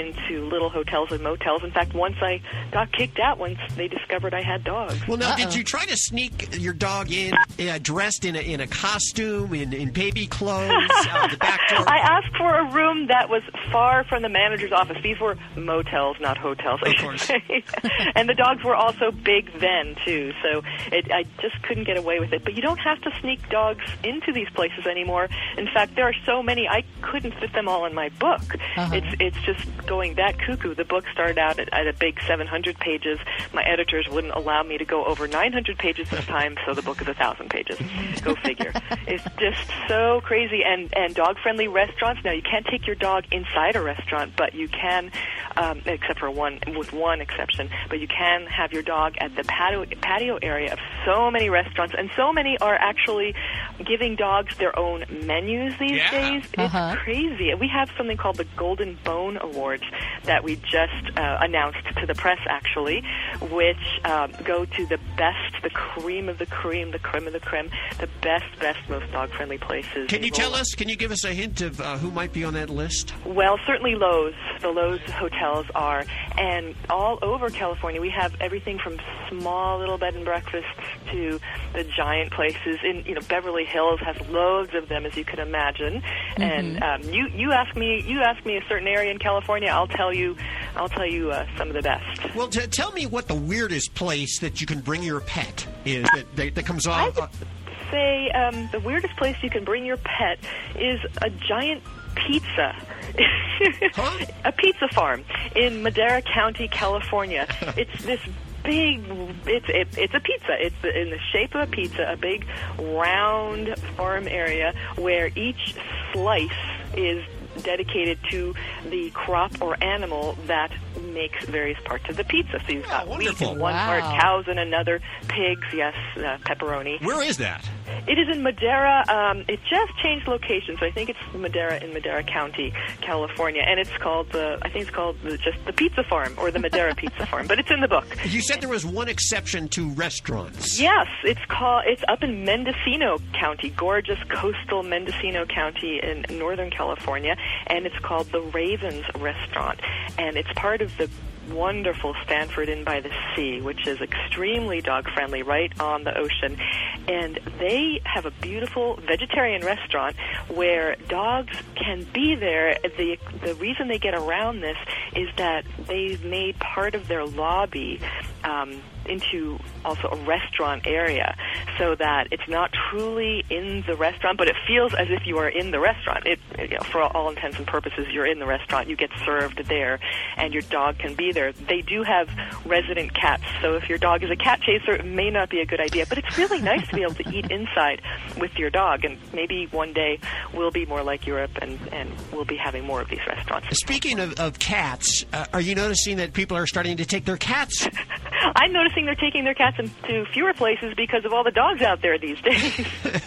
into little hotels and motels. In fact, once I got kicked out once they discovered I had dogs. Well, now, Uh-oh. did you try to sneak your dog in uh, dressed in a, in a costume, in, in baby clothes, uh, the back door? I asked for a room that was far from the manager's office. These were motels, not hotels, I of should course. say. And the dogs were also big then, too, so it, I just couldn't get away with it. But you don't have to sneak dogs into these places anymore. In fact, there are so many, I couldn't fit them all in my book. Uh-huh. It's it's just going that cuckoo. The book started out at, at a big seven hundred pages. My editors wouldn't allow me to go over nine hundred pages this time, so the book is one thousand pages. Go figure. It's just so crazy. And, and dog-friendly restaurants. Now, you can't take your dog inside a restaurant, but you can, um, except for one, with one exception, but you can have your dog at the patio, patio area of so many restaurants, and so many are actually giving dogs their own menus these Yeah. days. It's Uh-huh. crazy. We have something called the Golden Bone Awards that we just uh, announced to the press, actually, which um, go to the best, the cream of the cream, the creme of the creme, the best, best, most dog-friendly places. Can you in tell Rolla. us, can you give us a hint of uh, who might be on that list? Well, certainly Lowe's. The Lowe's hotels are. And all over California, we have everything from small little bed and breakfasts to the giant places. In you know, Beverly Hills has loads of them, as you can imagine. Mm-hmm. And um, you you ask me you ask me a certain area in California, I'll tell you I'll tell you uh, some of the best. Well, t- tell me what the weirdest place that you can bring your pet is that, that, that comes I off. would say um, the weirdest place you can bring your pet is a giant pizza. Huh? A pizza farm in Madera County, California. It's this big, it's it, it's a pizza. It's in the shape of a pizza, a big round farm area where each slice is dedicated to the crop or animal that makes various parts of the pizza. So you've got Oh, wheat wonderful. in one Wow. part, cows in another, pigs, yes, uh, pepperoni. Where is that? It is in Madera. Um, it just changed location, so I think it's Madera in Madera County, California, and it's called the. I think it's called the, just the Pizza Farm or the Madera Pizza Farm, but it's in the book. You said there was one exception to restaurants. Yes, it's called. It's up in Mendocino County, gorgeous coastal Mendocino County in Northern California, and it's called the Ravens Restaurant, and it's part of the wonderful Stanford Inn by the Sea, which is extremely dog-friendly, right on the ocean. And they have a beautiful vegetarian restaurant where dogs can be there. The the reason they get around this is that they've made part of their lobby um, into also a restaurant area, so that it's not truly in the restaurant, but it feels as if you are in the restaurant. It, you know, for all intents and purposes, you're in the restaurant. You get served there, and your dog can be there. They do have resident cats, so if your dog is a cat chaser, it may not be a good idea, but it's really nice to be able to eat inside with your dog, and maybe one day we'll be more like Europe, and, and we'll be having more of these restaurants. Speaking of, of cats, uh, are you noticing that people are starting to take their cats? I'm noticing they're taking their cats into fewer places because of all the dogs out there these days.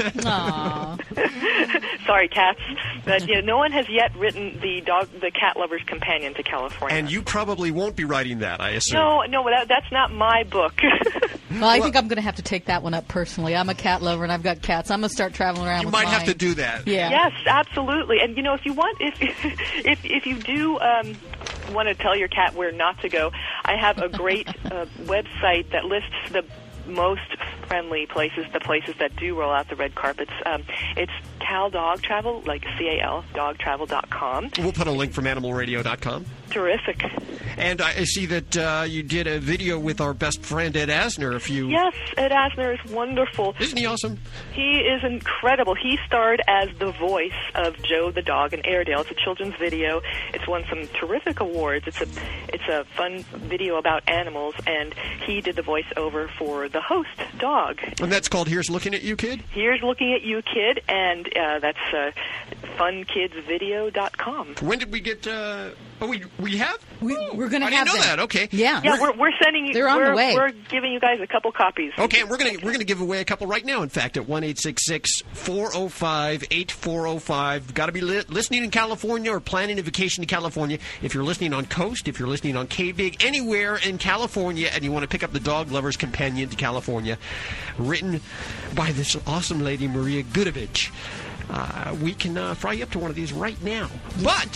Aww. Sorry, cats. But you know, no one has yet written the dog, the cat lover's companion to California. And you probably won't be writing that, I assume. No, no, that, that's not my book. Well, I think I'm going to have to take that one up personally. I'm a cat lover, and I've got cats. I'm going to start traveling around You with might have mine. to do that. Yeah. Yes, absolutely. And you know, if you want, if if if you do um, want to tell your cat where not to go, I have a great uh, website that lists the most friendly places, the places that do roll out the red carpets. Um, it's Cal Dog Travel, like C A L, dog travel dot com. We'll put a link from animal radio dot com. Terrific. And I see that uh, you did a video with our best friend Ed Asner a few... Yes, Ed Asner is wonderful. Isn't he awesome? He is incredible. He starred as the voice of Joe the dog in Airedale. It's a children's video. It's won some terrific awards. It's a it's a fun video about animals, and he did the voiceover for the host dog. And that's called Here's Looking at You, Kid? Here's Looking at You, Kid, and uh, that's uh, fun kids video dot com. When did we get... Uh, oh, we we have? We, we're going to I have didn't know them. that. Okay. Yeah. Yeah, we're, we're sending you. They're on we're, the way. We're giving you guys a couple copies. Okay, and we're gonna we're gonna give away a couple right now. In fact, at one eight six six four zero five eight four zero five. Got to be li- listening in California or planning a vacation to California. If you're listening on Coast, if you're listening on K-Big, anywhere in California, and you want to pick up the Dog Lover's Companion to California, written by this awesome lady Maria Gudovich, uh, we can uh, fry you up to one of these right now. But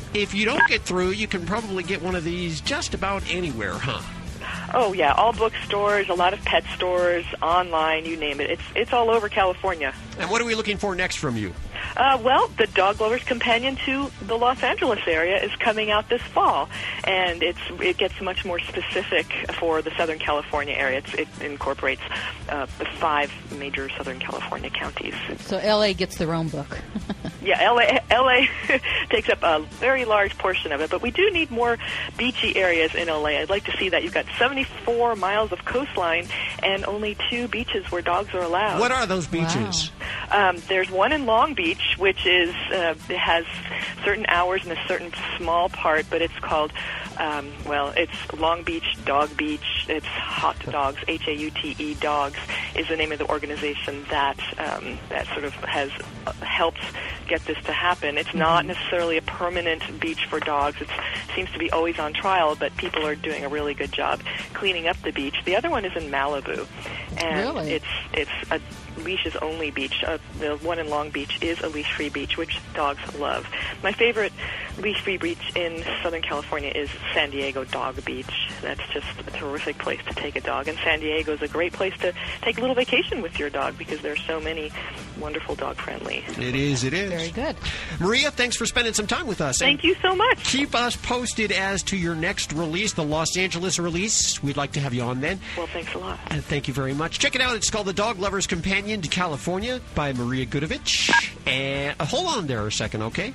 if you don't get through, you can probably get one of these just about anywhere, huh? Oh, yeah, all bookstores, a lot of pet stores, online, you name it. It's it's all over California. And what are we looking for next from you? Uh, well, the Dog Lover's Companion to the Los Angeles area is coming out this fall, and it's it gets much more specific for the Southern California area. It's, it incorporates uh, the five major Southern California counties. So L A gets their own book. Yeah, L A, L A takes up a very large portion of it, but we do need more beachy areas in L A. I'd like to see that. You've got seventy-four miles of coastline and only two beaches where dogs are allowed. What are those beaches? Wow. Um, there's one in Long Beach, which is uh, it has certain hours and a certain small part, but it's called, um, well, it's Long Beach Dog Beach. It's Hot Dogs, H A U T E Dogs is the name of the organization that um, that sort of has uh, helped get this to happen. It's not necessarily a permanent beach for dogs. It seems to be always on trial, but people are doing a really good job cleaning up the beach. The other one is in Malibu, and Really? it's it's a leashes only beach. Uh, the one in Long Beach is a leash free beach, which dogs love. My favorite leash free beach in Southern California is San Diego Dog Beach. That's just a terrific place to take a dog, and San Diego is a great place to take a little vacation with your dog because there's so many wonderful dog friendly. It is, it is. Very good. Maria, thanks for spending some time with us. Thank you so much. Keep us posted as to your next release, the Los Angeles release. We'd like to have you on then. Well, thanks a lot. And thank you very much. Check it out. It's called The Dog Lover's Companion to California by Maria Gudovich. And uh, hold on there a second, okay?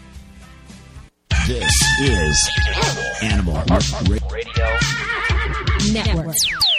This is Animal Radio Network.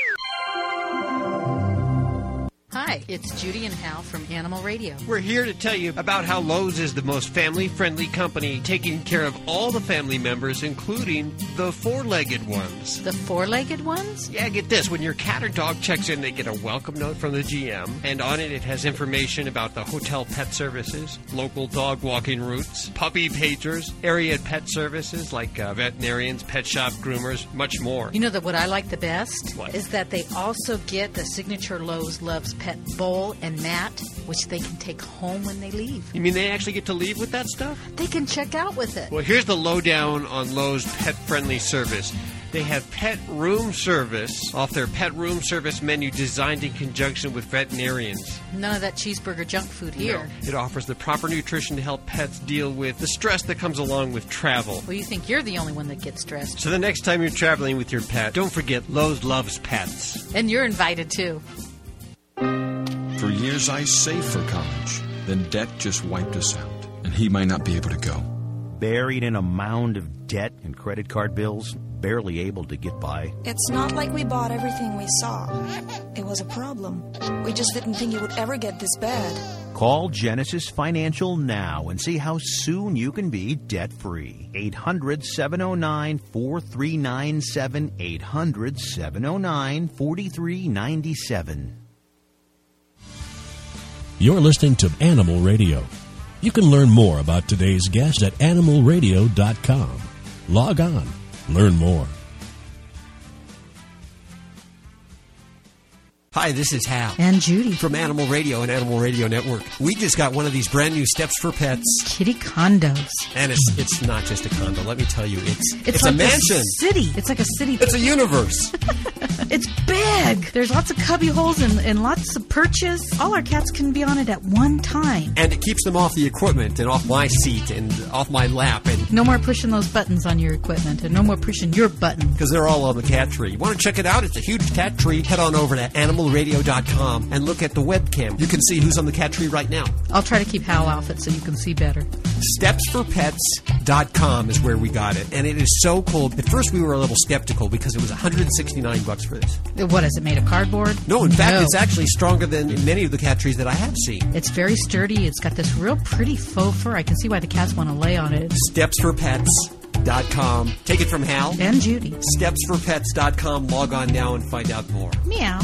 Hi, it's Judy and Hal from Animal Radio. We're here to tell you about how Lowe's is the most family-friendly company, taking care of all the family members, including the four-legged ones. The four-legged ones? Yeah, get this. When your cat or dog checks in, they get a welcome note from the G M, and on it, it has information about the hotel pet services, local dog walking routes, puppy pagers, area pet services like uh, veterinarians, pet shop groomers, much more. You know that what I like the best What? is that they also get the signature Lowe's Loves Pet bowl and mat, which they can take home when they leave. You mean they actually get to leave with that stuff? They can check out with it. Well, here's the lowdown on Lowe's pet-friendly service. They have pet room service off their pet room service menu designed in conjunction with veterinarians. None of that cheeseburger junk food here. No, it offers the proper nutrition to help pets deal with the stress that comes along with travel. Well, you think you're the only one that gets stressed. So the next time you're traveling with your pet, don't forget Lowe's Loves Pets. And you're invited too. For years, I saved for college. Then debt just wiped us out, and he might not be able to go. Buried in a mound of debt and credit card bills, barely able to get by. It's not like we bought everything we saw. It was a problem. We just didn't think it would ever get this bad. Call Genesis Financial now and see how soon you can be debt-free. eight hundred, seven oh nine, four three nine seven. eight hundred, seven oh nine, four three nine seven. You're listening to Animal Radio. You can learn more about today's guest at animal radio dot com. Log on. Learn more. Hi, this is Hal. And Judy. From Animal Radio and Animal Radio Network. We just got one of these brand new Steps for Pets. Kitty condos. And it's it's not just a condo. Let me tell you, it's It's, it's like a mansion. A city. It's like a city. It's a universe. It's big. There's lots of cubby holes and, and lots of perches. All our cats can be on it at one time. And it keeps them off the equipment and off my seat and off my lap. And No more pushing those buttons on your equipment, and no more pushing your button. because they're all on the cat tree. You want to check it out? It's a huge cat tree. Head on over to animal radio dot com and look at the webcam. You can see who's on the cat tree right now. I'll try to keep Hal off it so you can see better. steps for pets dot com is where we got it. And it is so cool. At first we were a little skeptical because it was one hundred sixty-nine bucks for this. What, is it made of cardboard? No, in fact, No. it's actually stronger than many of the cat trees that I have seen. It's very sturdy. It's got this real pretty faux fur. I can see why the cats want to lay on it. steps for pets dot com. Take it from Hal. And Judy. steps for pets dot com. Log on now and find out more. Meow.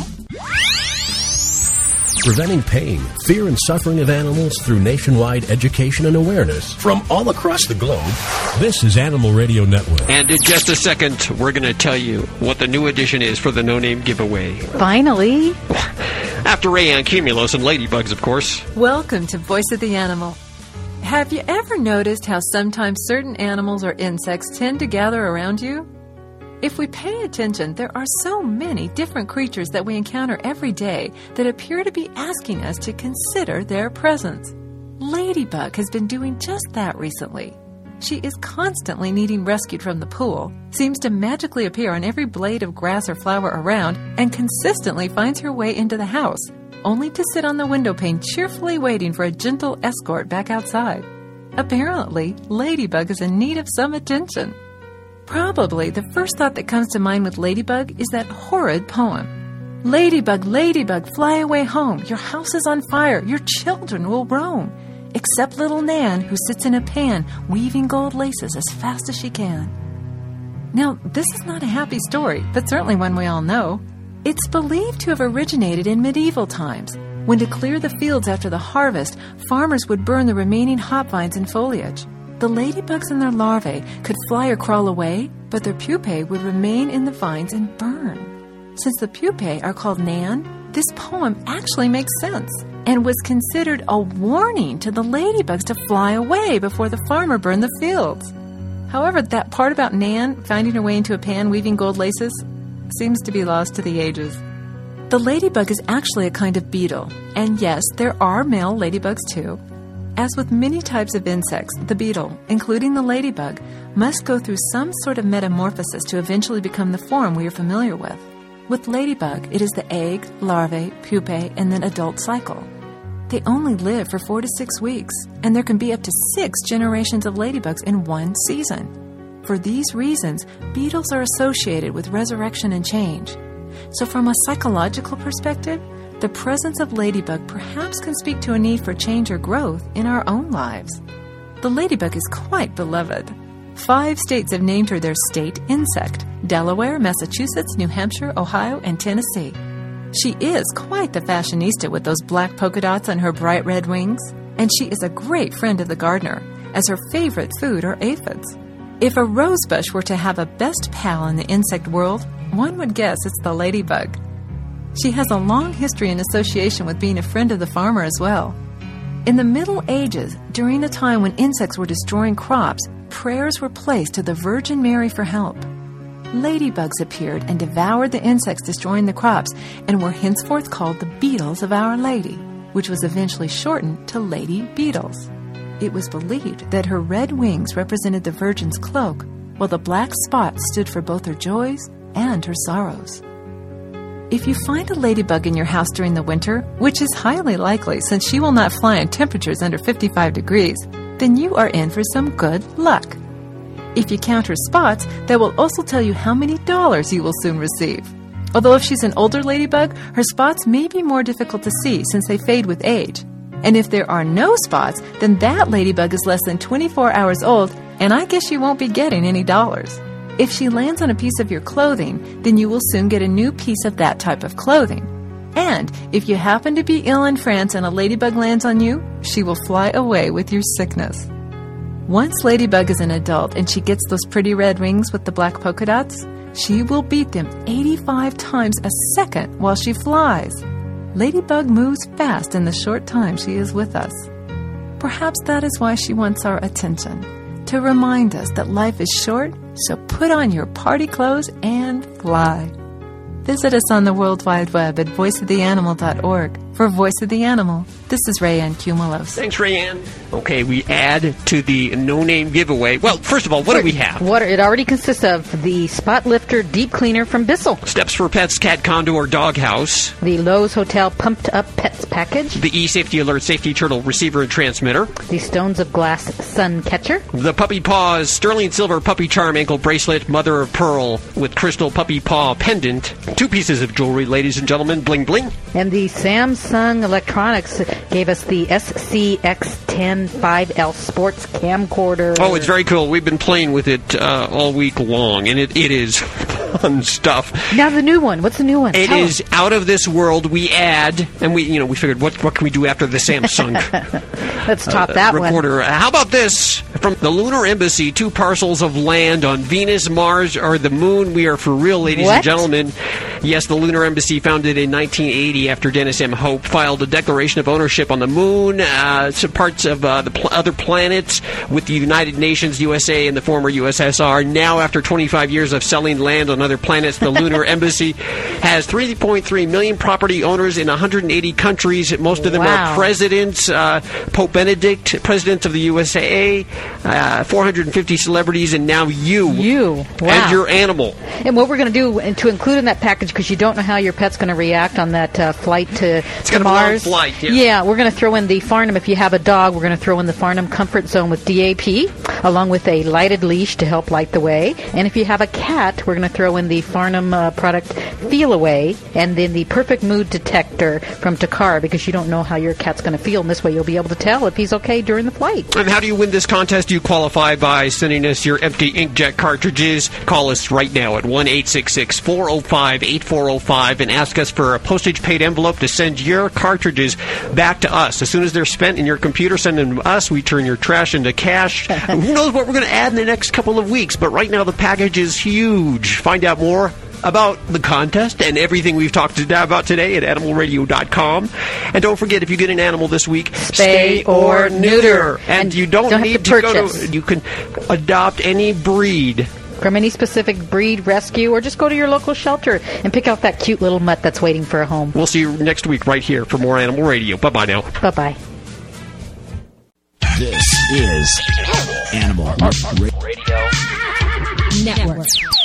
Preventing pain, fear, and suffering of animals through nationwide education and awareness from all across the globe. This is Animal Radio Network. And in just a second, we're going to tell you what the new edition is for the No Name giveaway. Finally. After Rayon Cumulus and Ladybugs, of course. Welcome to Voice of the Animal. Have you ever noticed how sometimes certain animals or insects tend to gather around you? If we pay attention, there are so many different creatures that we encounter every day that appear to be asking us to consider their presence. Ladybug has been doing just that recently. She is constantly needing rescued from the pool, seems to magically appear on every blade of grass or flower around, and consistently finds her way into the house, only to sit on the window pane cheerfully waiting for a gentle escort back outside. Apparently, Ladybug is in need of some attention. Probably the first thought that comes to mind with Ladybug is that horrid poem. Ladybug, Ladybug, fly away home. Your house is on fire. Your children will roam. Except little Nan, who sits in a pan, weaving gold laces as fast as she can. Now, this is not a happy story, but certainly one we all know. It's believed to have originated in medieval times, when to clear the fields after the harvest, farmers would burn the remaining hop vines and foliage. The ladybugs and their larvae could fly or crawl away, but their pupae would remain in the vines and burn. Since the pupae are called Nan, this poem actually makes sense and was considered a warning to the ladybugs to fly away before the farmer burned the fields. However, that part about Nan finding her way into a pan weaving gold laces seems to be lost to the ages. The ladybug is actually a kind of beetle, and yes, there are male ladybugs too. As with many types of insects, the beetle, including the ladybug, must go through some sort of metamorphosis to eventually become the form we are familiar with. With ladybug, it is the egg, larvae, pupae, and then adult cycle. They only live for four to six weeks, and there can be up to six generations of ladybugs in one season. For these reasons, beetles are associated with resurrection and change. So from a psychological perspective, the presence of ladybug perhaps can speak to a need for change or growth in our own lives. The ladybug is quite beloved. Five states have named her their state insect: Delaware, Massachusetts, New Hampshire, Ohio, and Tennessee. She is quite the fashionista with those black polka dots on her bright red wings, and she is a great friend of the gardener, as her favorite food are aphids. If a rosebush were to have a best pal in the insect world, one would guess it's the ladybug. She has a long history and association with being a friend of the farmer as well. In the Middle Ages, during a time when insects were destroying crops, prayers were placed to the Virgin Mary for help. Ladybugs appeared and devoured the insects destroying the crops and were henceforth called the beetles of Our Lady, which was eventually shortened to Lady Beetles. It was believed that her red wings represented the Virgin's cloak, while the black spots stood for both her joys and her sorrows. If you find a ladybug in your house during the winter, which is highly likely since she will not fly in temperatures under fifty-five degrees, then you are in for some good luck. If you count her spots, that will also tell you how many dollars you will soon receive. Although if she's an older ladybug, her spots may be more difficult to see since they fade with age. And if there are no spots, then that ladybug is less than twenty-four hours old, and I guess you won't be getting any dollars. If she lands on a piece of your clothing, then you will soon get a new piece of that type of clothing. And if you happen to be ill in France and a ladybug lands on you, she will fly away with your sickness. Once Ladybug is an adult and she gets those pretty red wings with the black polka dots, she will beat them eighty-five times a second while she flies. Ladybug moves fast in the short time she is with us. Perhaps that is why she wants our attention, to remind us that life is short, so put on your party clothes and fly. Visit us on the World Wide Web at voice of the animal dot org. For Voice of the Animal, this is Rayanne Cumulos. Thanks, Rayanne. Okay, we add to the no-name giveaway. Well, first of all, what do we have? What it already consists of: the Spot Lifter Deep Cleaner from Bissell, Steps for Pets Cat Condor Dog House, the Lowe's Hotel Pumped Up Pets Package, the eSafety Alert Safety Turtle Receiver and Transmitter, the Stones of Glass Sun Catcher, the Puppy Paws Sterling Silver Puppy Charm Ankle Bracelet Mother of Pearl with Crystal Puppy Paw Pendant, two pieces of jewelry, ladies and gentlemen, bling bling, and the Samsung Electronics gave us the S C X ten five L Sports Camcorder. Oh, it's very cool. We've been playing with it uh, all week long, and it, it is fun stuff. Now the new one. What's the new one? It Tell is us. Out of this world. We add, and we you know we figured what what can we do after the Samsung Let's top uh, that recorder? one. How about this from the Lunar Embassy? Two parcels of land on Venus, Mars, or the Moon. We are for real, ladies what? and gentlemen. Yes, the Lunar Embassy, founded in nineteen eighty after Dennis M. Hope filed a declaration of ownership on the moon, uh, some parts of uh, the pl- other planets with the United Nations, U S A, and the former U S S R. Now, after twenty-five years of selling land on other planets, the Lunar Embassy has three point three million property owners in one hundred eighty countries. Most of them Wow. are presidents, uh, Pope Benedict, presidents of the U S A, uh, four hundred fifty celebrities, and now you. You. Wow. And your animal. And what we're going to do, and to include in that package, because you don't know how your pet's going to react on that uh, flight to, It's to got a long Mars. flight, yeah. Yeah, we're going to throw in the Farnham. If you have a dog, we're going to throw in the Farnham Comfort Zone with D A P, along with a lighted leash to help light the way. And if you have a cat, we're going to throw in the Farnham uh, product Feel Away, and then the Perfect Mood Detector from Takara, because you don't know how your cat's going to feel. And this way you'll be able to tell if he's okay during the flight. And how do you win this contest? You qualify by sending us your empty inkjet cartridges. Call us right now at one eight six six, four oh five, eight four oh five and ask us for a postage-paid envelope to send your cartridges back to us. As soon as they're spent in your computer, send them to us. We turn your trash into cash. Who knows what we're going to add in the next couple of weeks, but right now the package is huge. Find out more about the contest and everything we've talked about today at animal radio dot com. And don't forget, if you get an animal this week, Spay or neuter. And, And you don't, don't have need to to, go purchase. to, you can adopt any breed. From any specific breed, rescue, or just go to your local shelter and pick out that cute little mutt that's waiting for a home. We'll see you next week right here for more Animal Radio. Bye-bye now. Bye-bye. This is Animal Radio Network.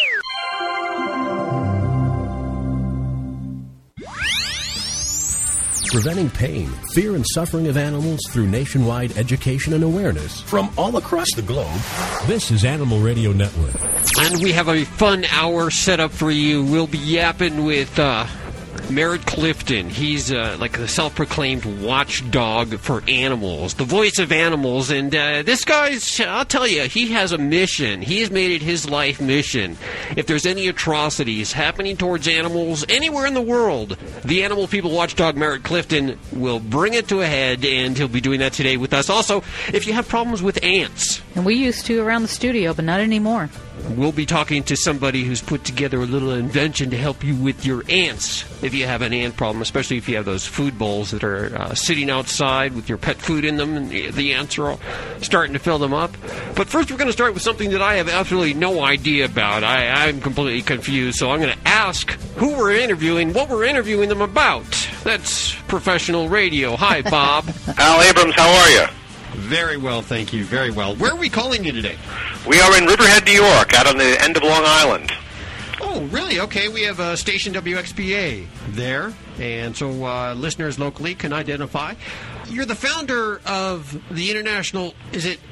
Preventing pain, fear, and suffering of animals through nationwide education and awareness from all across the globe. This is Animal Radio Network. And we have a fun hour set up for you. We'll be yapping with uh, Merritt Clifton. He's uh, like the self-proclaimed watchdog for animals, the voice of animals. And uh, this guy's, I'll tell you, he has a mission. He has made it his life mission. If there's any atrocities happening towards animals anywhere in the world, the Animal People watchdog Merritt Clifton will bring it to a head, and he'll be doing that today with us. Also, if you have problems with ants, And we used to around the studio, but not anymore. we'll be talking to somebody who's put together a little invention to help you with your ants if you have an ant problem, especially if you have those food bowls that are uh, sitting outside with your pet food in them and the, the ants are all starting to fill them up. But first we're going to start with something that I have absolutely no idea about. I, I'm completely confused, so I'm going to ask who we're interviewing, what we're interviewing them about. That's professional radio. Hi, Bob. Al Abrams, how are you? Very well, thank you. Very well. Where are we calling you today? We are in Riverhead, New York, out on the end of Long Island. Oh, really? Okay, we have uh, station W X P A there, and so uh, listeners locally can identify. You're the founder of the International, is it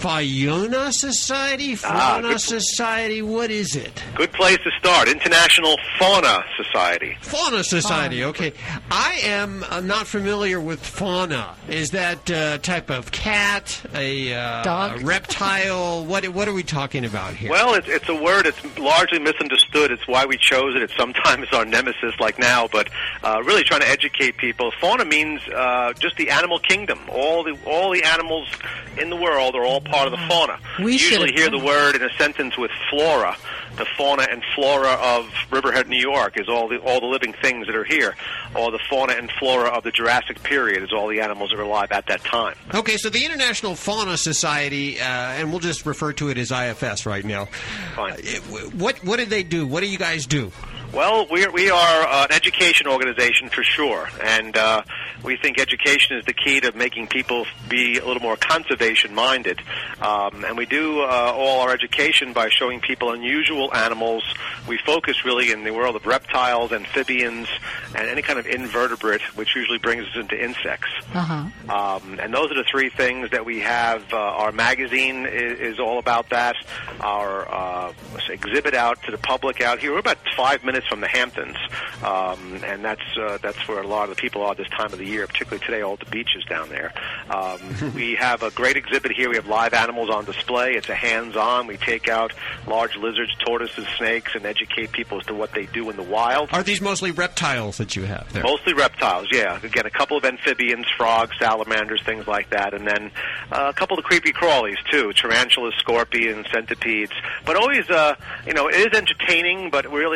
Fauna Society? Ah, Fauna good- Society, what is it? Good place to start. International Fauna Society. Fauna Society, okay. I am uh, not familiar with fauna. Is that uh, type of cat, a, uh, Dog? a reptile? What What are we talking about here? Well, it's, it's a word that's largely misunderstood. It's why we chose it. It's sometimes our nemesis, like now, but uh, really trying to educate people. Fauna means uh, just the animal kingdom. All the all the animals in the world are all part of the fauna. We you should usually have hear the done word in a sentence with flora. The fauna and flora of Riverhead, New York, is all the all the living things that are here. Or the fauna and flora of the Jurassic period is all the animals that are alive at that time. Okay, so the International Fauna Society, uh, and we'll just refer to it as I F S right now. Fine. Uh, what what do they do? What do you guys do? Well, we're, we are uh, an education organization for sure, and uh, we think education is the key to making people be a little more conservation-minded. Um, and we do uh, all our education by showing people unusual animals. We focus really in the world of reptiles, amphibians, and any kind of invertebrate, which usually brings us into insects. Uh-huh. Um, and those are the three things that we have. Uh, our magazine is, is all about that. Our uh, exhibit out to the public out here. We're about five minutes from the Hamptons, um, and that's uh, that's where a lot of the people are this time of the year, particularly today, all at the beaches down there. Um, we have a great exhibit here. We have live animals on display. It's a hands-on. We take out large lizards, tortoises, snakes, and educate people as to what they do in the wild. Are these mostly reptiles that you have there? Mostly reptiles, yeah. Again, a couple of amphibians, frogs, salamanders, things like that, and then uh, a couple of creepy crawlies too: tarantulas, scorpions, centipedes. But always, uh, you know, it is entertaining. But really, our goal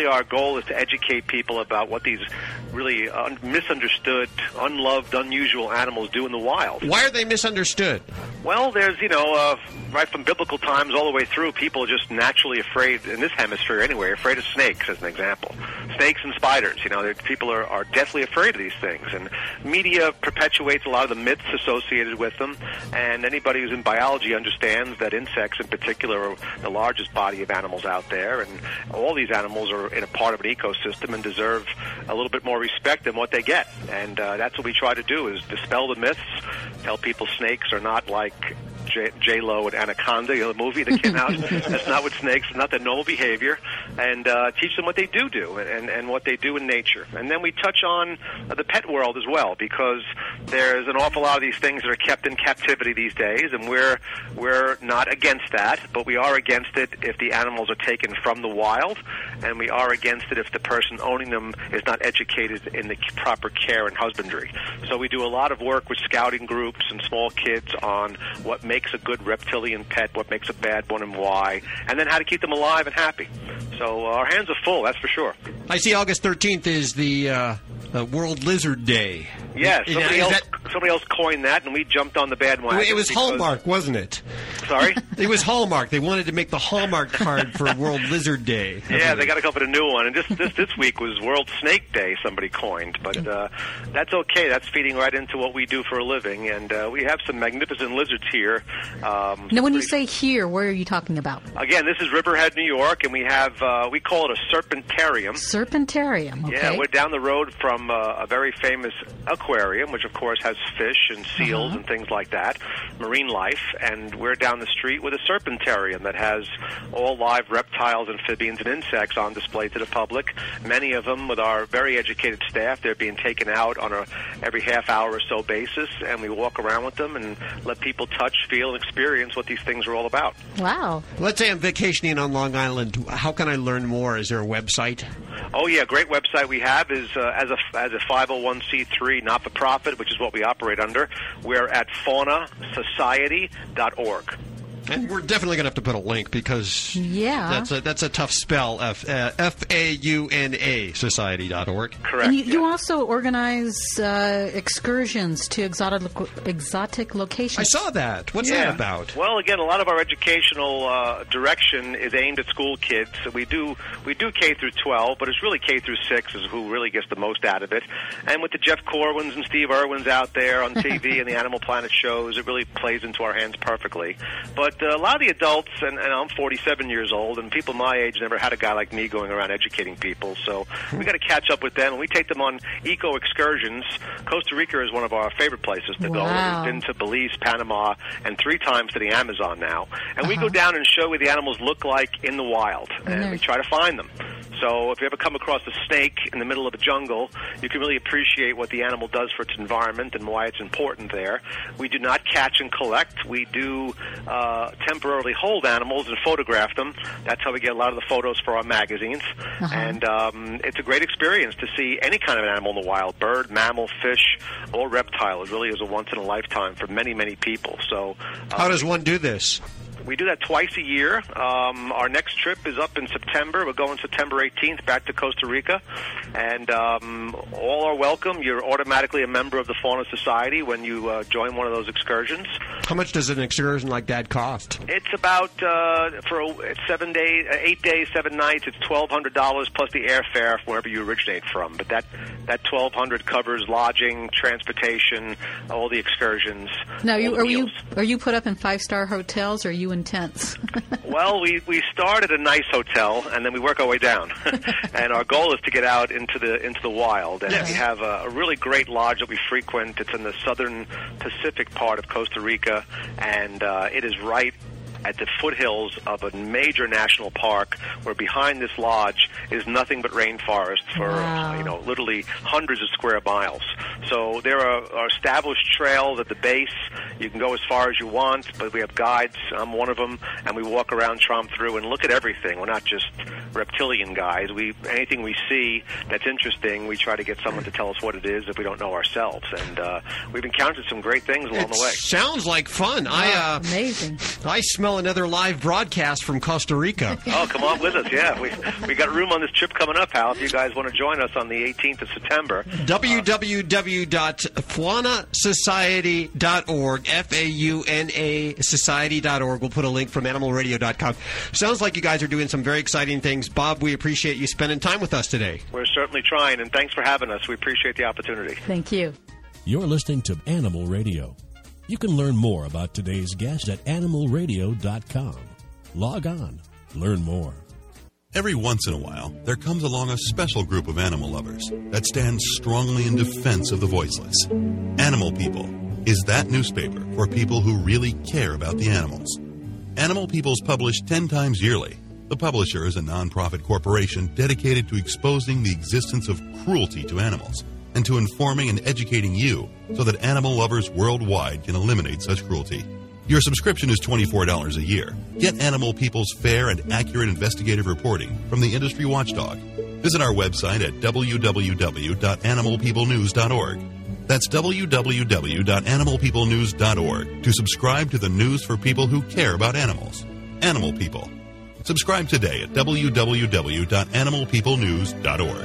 goal is to educate people about what these really uh, misunderstood, unloved, unusual animals do in the wild. Why are they misunderstood? Well, there's, you know, uh, right from biblical times all the way through, people are just naturally afraid, in this hemisphere anyway, afraid of snakes, as an example. Snakes and spiders, you know, people are, are deathly afraid of these things. And media perpetuates a lot of the myths associated with them. And anybody who's in biology understands that insects in particular are the largest body of animals out there. And all these animals are in a part of an ecosystem and deserve a little bit more respect than what they get. And uh, that's what we try to do, is dispel the myths, tell people snakes are not like J- J-Lo and Anaconda, you know, the movie that came out. That's not what snakes, not their normal behavior. And uh, teach them what they do do and, and what they do in nature. And then we touch on uh, the pet world as well, because there's an awful lot of these things that are kept in captivity these days, and we're we're not against that, but we are against it if the animals are taken from the wild, and we are against it if the person owning them is not educated in the proper care and husbandry. So we do a lot of work with scouting groups and small kids on what makes a good reptilian pet, what makes a bad one and why, and then how to keep them alive and happy. So uh, our hands are full, that's for sure. I see August thirteenth is the uh, uh, World Lizard Day. Yeah, Is- somebody is else, that- somebody else coined that, and we jumped on the bandwagon. It was because- Hallmark, wasn't it? Sorry? It was Hallmark. They wanted to make the Hallmark card for World Lizard Day. Yeah, they got to come up with a new one. And this, this this week was World Snake Day, somebody coined. But uh, that's okay. That's feeding right into what we do for a living. And uh, we have some magnificent lizards here. Um, Now, when you say here, where are you talking about? Again, this is Riverhead, New York, and we have, uh, we call it a serpentarium. Serpentarium, okay. Yeah, we're down the road from uh, a very famous aquarium, which of course has fish and seals Uh-huh. and things like that, marine life, and we're down the street with a serpentarium that has all live reptiles, amphibians, and insects on display to the public. Many of them with our very educated staff. They're being taken out on a every half hour or so basis, and we walk around with them and let people touch, feel, and experience what these things are all about. Wow. Let's say I'm vacationing on Long Island. How can I learn more? Is there a website? Oh yeah, great website we have is uh, as a as a five oh one c three not for profit, which is what we operate under. We're at fauna society dot org. And we're definitely going to have to put a link because Yeah. that's a, that's a tough spell, F, uh, F A U N A, society dot org. Correct. And you, you also organize uh, excursions to exotic exotic locations. I saw that. What's Yeah. that about? Well, again, a lot of our educational uh, direction is aimed at school kids. So we do we do K through twelve, but it's really K through six is who really gets the most out of it. And with the Jeff Corwins and Steve Irwins out there on T V and the Animal Planet shows, it really plays into our hands perfectly. But uh, a lot of the adults, and, and I'm forty-seven years old, and people my age never had a guy like me going around educating people. So we got to catch up with them, and we take them on eco excursions. Costa Rica is one of our favorite places to go. Wow. We've been to Belize, Panama, and three times to the Amazon now. And we Uh-huh. go down and show what the animals look like in the wild, and there- we try to find them. So if you ever come across a snake in the middle of a jungle, you can really appreciate what the animal does for its environment and why it's important there. We do not catch and collect. We do uh, temporarily hold animals and photograph them. That's how we get a lot of the photos for our magazines. Uh-huh. And um, it's a great experience to see any kind of an animal in the wild, bird, mammal, fish, or reptile. It really is a once-in-a-lifetime for many, many people. So uh, How does one do this? we do that twice a year. Um, our next trip is up in September. We're going September eighteenth back to Costa Rica. And um, all are welcome. You're automatically a member of the Fauna Society when you uh, join one of those excursions. How much does an excursion like that cost? It's about, uh, for a, it's seven days, uh, eight days, seven nights. It's twelve hundred dollars plus the airfare from wherever you originate from. But that, that twelve hundred dollars covers lodging, transportation, all the excursions. Now, all you, the are meals. you are you put up in five star hotels? Or are you in tents? Well, we, we start at a nice hotel, and then we work our way down. And our goal is to get out into the into the wild. And Yes. we have a, a really great lodge that we frequent. It's in the southern Pacific part of Costa Rica, and uh, it is right at the foothills of a major national park, where behind this lodge is nothing but rainforest for Wow. you know literally hundreds of square miles. So there are, are established trails at the base. You can go as far as you want, but we have guides. I'm one of them, and we walk around, tromp through, and look at everything. We're not just reptilian guys. We anything we see that's interesting, we try to get someone to tell us what it is if we don't know ourselves. And uh, we've encountered some great things along It the way. sounds like fun. I uh, Amazing. I smell smell another live broadcast from Costa Rica. Oh, come on with us. Yeah, we we got room on this trip coming up, Hal, if you guys want to join us on the eighteenth of September. w w w dot fauna society dot org, F A U N A society dot org. We'll put a link from animal radio dot com. Sounds like you guys are doing some very exciting things. Bob, we appreciate you spending time with us today. We're certainly trying, and thanks for having us. We appreciate the opportunity. Thank you. You're listening to Animal Radio. You can learn more about today's guest at animal radio dot com. Log on. Learn more. Every once in a while, there comes along a special group of animal lovers that stands strongly in defense of the voiceless. Animal People is that newspaper for people who really care about the animals. Animal People is published ten times yearly. The publisher is a nonprofit corporation dedicated to exposing the existence of cruelty to animals and to informing and educating you so that animal lovers worldwide can eliminate such cruelty. Your subscription is twenty-four dollars a year. Get Animal People's fair and accurate investigative reporting from the industry watchdog. Visit our website at w w w dot animal people news dot org. That's w w w dot animal people news dot org to subscribe to the news for people who care about animals. Animal People. Subscribe today at w w w dot animal people news dot org.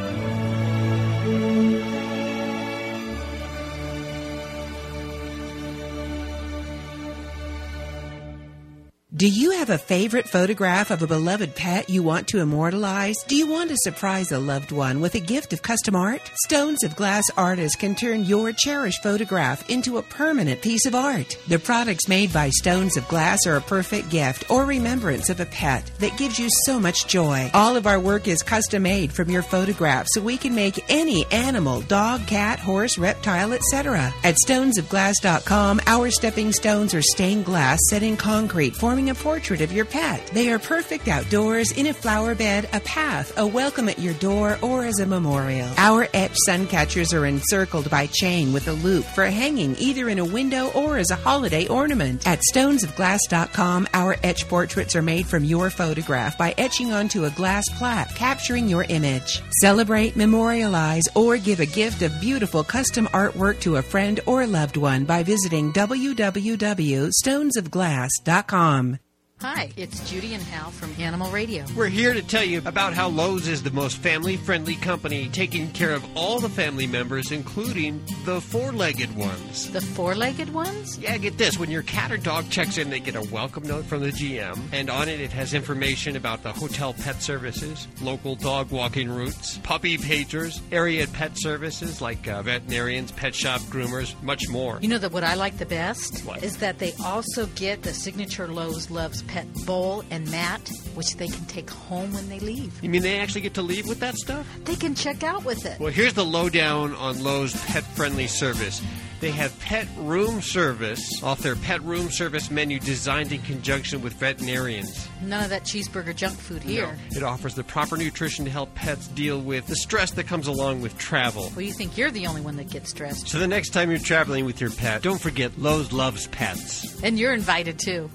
Do you have a favorite photograph of a beloved pet you want to immortalize? Do you want to surprise a loved one with a gift of custom art? Stones of Glass artists can turn your cherished photograph into a permanent piece of art. The products made by Stones of Glass are a perfect gift or remembrance of a pet that gives you so much joy. All of our work is custom made from your photograph, so we can make any animal, dog, cat, horse, reptile, et cetera. At stones of glass dot com, our stepping stones are stained glass set in concrete, forming a portrait of your pet. They are perfect outdoors, in a flower bed, a path, a welcome at your door, or as a memorial. Our etched sun catchers are encircled by chain with a loop for hanging either in a window or as a holiday ornament. At stones of glass dot com, our etched portraits are made from your photograph by etching onto a glass plaque, capturing your image. Celebrate, memorialize, or give a gift of beautiful custom artwork to a friend or loved one by visiting w w w dot stones of glass dot com. Hi, it's Judy and Hal from Animal Radio. We're here to tell you about how Lowe's is the most family-friendly company, taking care of all the family members, including the four-legged ones. The four-legged ones? Yeah, get this. When your cat or dog checks in, they get a welcome note from the G M, and on it, it has information about the hotel pet services, local dog walking routes, puppy pagers, area pet services like uh, veterinarians, pet shop, groomers, much more. You know that what I like the best What? is that they also get the signature Lowe's Loves Pet bowl and mat, which they can take home when they leave. You mean they actually get to leave with that stuff? They can check out with it. Well, here's the lowdown on Lowe's pet-friendly service. They have pet room service off their pet room service menu designed in conjunction with veterinarians. None of that cheeseburger junk food here. No. It offers the proper nutrition to help pets deal with the stress that comes along with travel. Well, you think you're the only one that gets stressed. So the next time you're traveling with your pet, don't forget Lowe's Loves Pets. And you're invited too.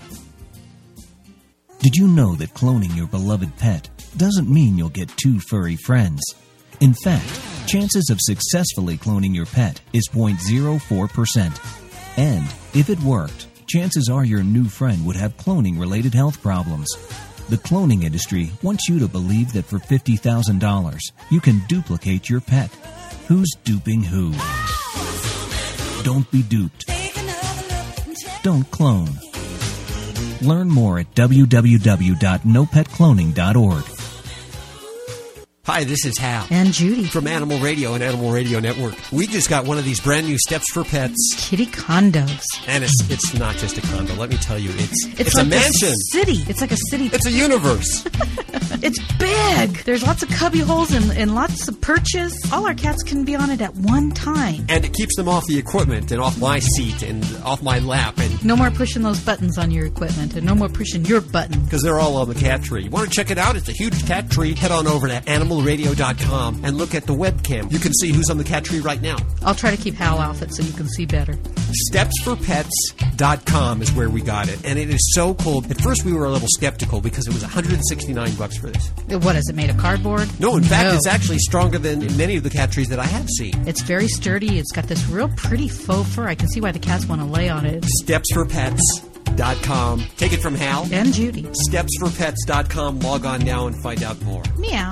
Did you know that cloning your beloved pet doesn't mean you'll get two furry friends? In fact, chances of successfully cloning your pet is zero point zero four percent. And if it worked, chances are your new friend would have cloning-related health problems. The cloning industry wants you to believe that for fifty thousand dollars, you can duplicate your pet. Who's duping who? Don't be duped. Don't clone. Learn more at w w w dot no pet cloning dot org. Hi, this is Hal. And Judy. From Animal Radio and Animal Radio Network. We just got one of these brand new Steps for Pets. Kitty condos. And it's it's not just a condo. Let me tell you, it's It's, it's like a mansion. A city. It's like a city. It's a universe. It's big. There's lots of cubby holes and, and lots of perches. All our cats can be on it at one time. And it keeps them off the equipment and off my seat and off my lap. And no more pushing those buttons on your equipment and no more pushing your button. Because they're all on the cat tree. You want to check it out? It's a huge cat tree. Head on over to animal radio dot com and look at the webcam. You can see who's on the cat tree right now. I'll try to keep Hal off it so you can see better. steps for pets dot com is where we got it. And it is so cool. At first we were a little skeptical because it was one hundred sixty-nine bucks for this. What, is it made of cardboard? No, in fact, No. it's actually stronger than many of the cat trees that I have seen. It's very sturdy. It's got this real pretty faux fur. I can see why the cats want to lay on it. steps for pets dot com. Take it from Hal. And Judy. steps for pets dot com. Log on now and find out more. Meow.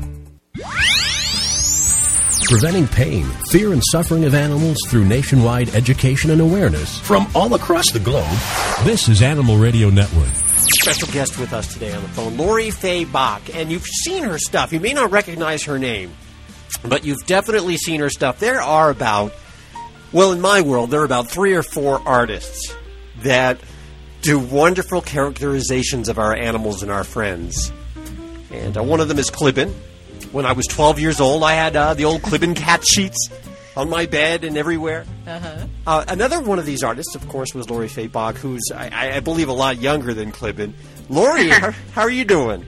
Preventing pain, fear, and suffering of animals through nationwide education and awareness from all across the globe. This is Animal Radio Network. Special guest with us today on the phone, Lori Fay Bach. And you've seen her stuff. You may not recognize her name, but you've definitely seen her stuff. There are about, well, in my world, there are about three or four artists that do wonderful characterizations of our animals and our friends. And uh, one of them is Clibben. When I was twelve years old, I had uh, the old Clibben cat sheets on my bed and everywhere. Uh-huh. Uh, another one of these artists, of course, was Lori Fay Bach, who's, I, I believe, a lot younger than Clibben. Lori, how, how are you doing?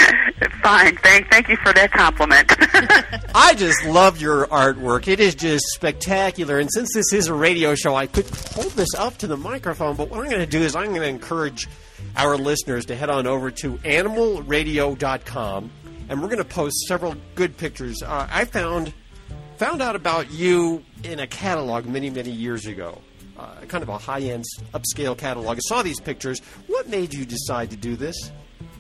Fine. Thank, thank you for that compliment. I just love your artwork. It is just spectacular. And since this is a radio show, I could hold this up to the microphone. But what I'm going to do is I'm going to encourage our listeners to head on over to animal radio dot com. And we're going to post several good pictures. Uh, I found found out about you in a catalog many, many years ago. Uh, kind of a high-end, upscale catalog. I saw these pictures. What made you decide to do this?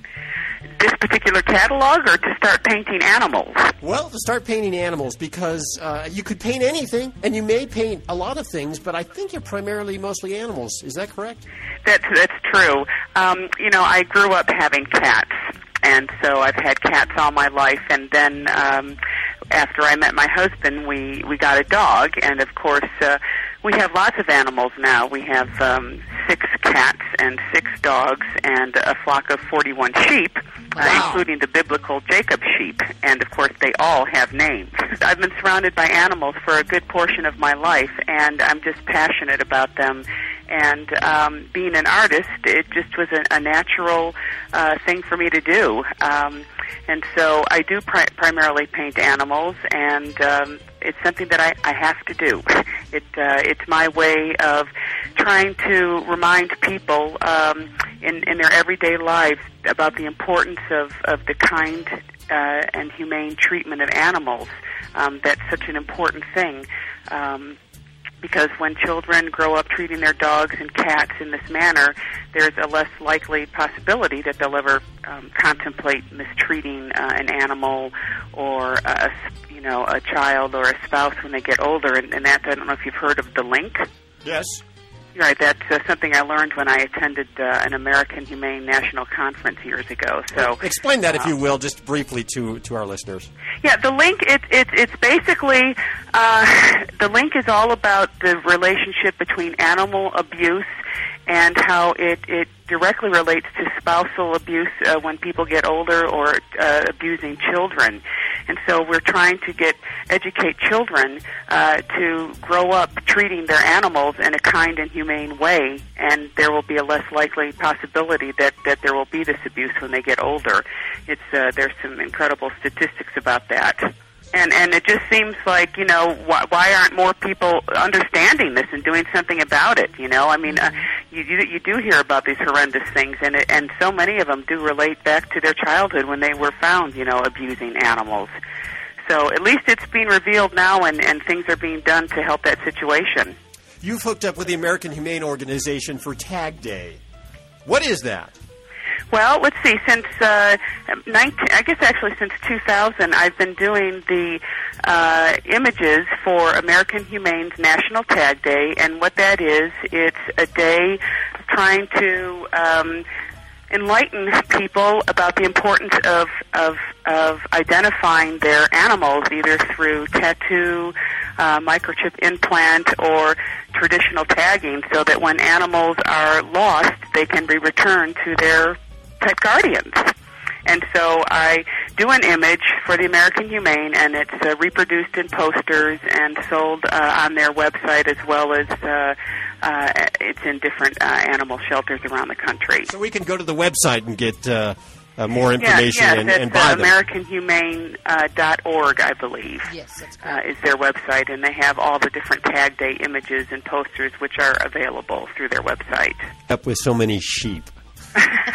This particular catalog, or to start painting animals? Well, to start painting animals, because uh, you could paint anything, and you may paint a lot of things, but I think you're primarily mostly animals. Is that correct? That's, that's true. Um, you know, I grew up having cats. And so I've had cats all my life, and then um, after I met my husband, we, we got a dog, and of course uh, we have lots of animals now. We have um, six cats and six dogs and a flock of forty-one sheep, wow. uh, including the biblical Jacob sheep, and of course they all have names. I've been surrounded by animals for a good portion of my life, and I'm just passionate about them. And um, being an artist, it just was a, a natural uh, thing for me to do. Um, and so I do pri- primarily paint animals, and um, it's something that I, I have to do. It, uh, it's my way of trying to remind people um, in, in their everyday lives about the importance of, of the kind uh, and humane treatment of animals. Um, that's such an important thing. Um, Because when children grow up treating their dogs and cats in this manner, there's a less likely possibility that they'll ever um, contemplate mistreating uh, an animal or a, you know, a child or a spouse when they get older. And, and that, I don't know if you've heard of the link. Yes. Right, that's uh, something I learned when I attended uh, an American Humane National Conference years ago. So explain that, if uh, you will, just briefly to to our listeners. Yeah, the link, it, it, it's basically, uh, the link is all about the relationship between animal abuse and how it, it directly relates to spousal abuse uh, when people get older, or uh, abusing children. And so we're trying to get educate children uh, to grow up treating their animals in a kind and humane way, and there will be a less likely possibility that, that there will be this abuse when they get older. It's uh, there's some incredible statistics about that. And and it just seems like, you know, why, why aren't more people understanding this and doing something about it? You know, I mean, uh, you, you you do hear about these horrendous things, and it, and so many of them do relate back to their childhood when they were found, you know, abusing animals. So at least it's being revealed now, and, and things are being done to help that situation. You've hooked up with the American Humane Organization for Tag Day. What is that? Well, let's see. Since uh, nineteen, I guess actually since two thousand, I've been doing the uh, images for American Humane's National Tag Day, and what that is, it's a day trying to um, enlighten people about the importance of of of identifying their animals, either through tattoo, uh, microchip implant, or traditional tagging, so that when animals are lost, they can be returned to their pet guardians. And so I do an image for the American Humane, and it's uh, reproduced in posters and sold uh, on their website, as well as uh, uh, it's in different uh, animal shelters around the country. So we can go to the website and get uh, uh, more information yeah, yes, and, it's, and buy uh, them. American Humane dot org, I believe. Yes, that's correct. Uh, is their website, and they have all the different Tag Day images and posters, which are available through their website. Up with so many sheep.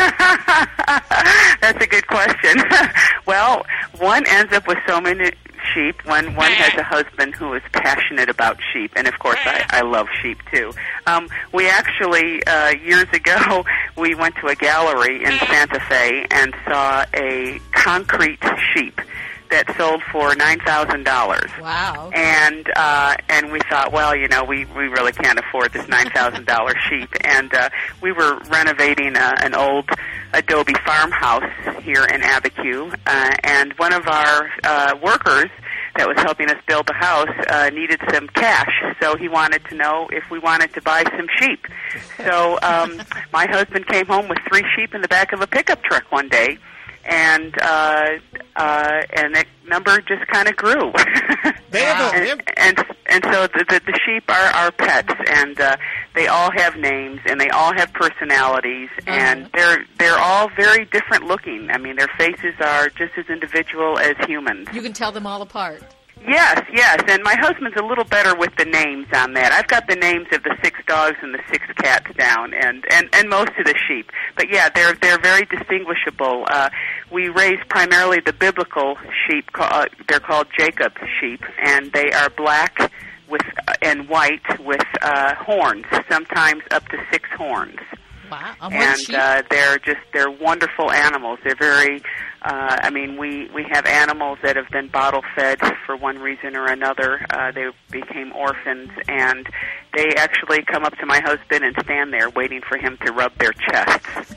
That's a good question. Well, one ends up with so many sheep. One one has a husband who is passionate about sheep, and of course I, I love sheep too. Um, we actually, uh, years ago, we went to a gallery in Santa Fe and saw a concrete sheep that sold for nine thousand dollars. Wow. And uh, and we thought, well, you know, we, we really can't afford this nine thousand dollars sheep. And uh, we were renovating uh, an old adobe farmhouse here in Abiquiu, uh, and one of our uh, workers that was helping us build the house uh, needed some cash, so he wanted to know if we wanted to buy some sheep. So um, my husband came home with three sheep in the back of a pickup truck one day, and uh, uh, and that number just kind of grew. They have a, they have... and, and and so the the, the sheep are our pets, and uh, they all have names and they all have personalities, uh-huh. and they're they're all very different looking. I mean, their faces are just as individual as humans. You can tell them all apart. Yes, yes, and my husband's a little better with the names on that. I've got the names of the six dogs and the six cats down, and, and, and most of the sheep. But yeah, they're they're very distinguishable. Uh, we raise primarily the biblical sheep. Uh, they're called Jacob sheep, and they are black with uh, and white with uh, horns, sometimes up to six horns. Wow, on one and sheep? uh, they're just they're wonderful animals. They're very. Uh, I mean, we, we have animals that have been bottle fed for one reason or another. Uh, they became orphans, and they actually come up to my husband and stand there waiting for him to rub their chests.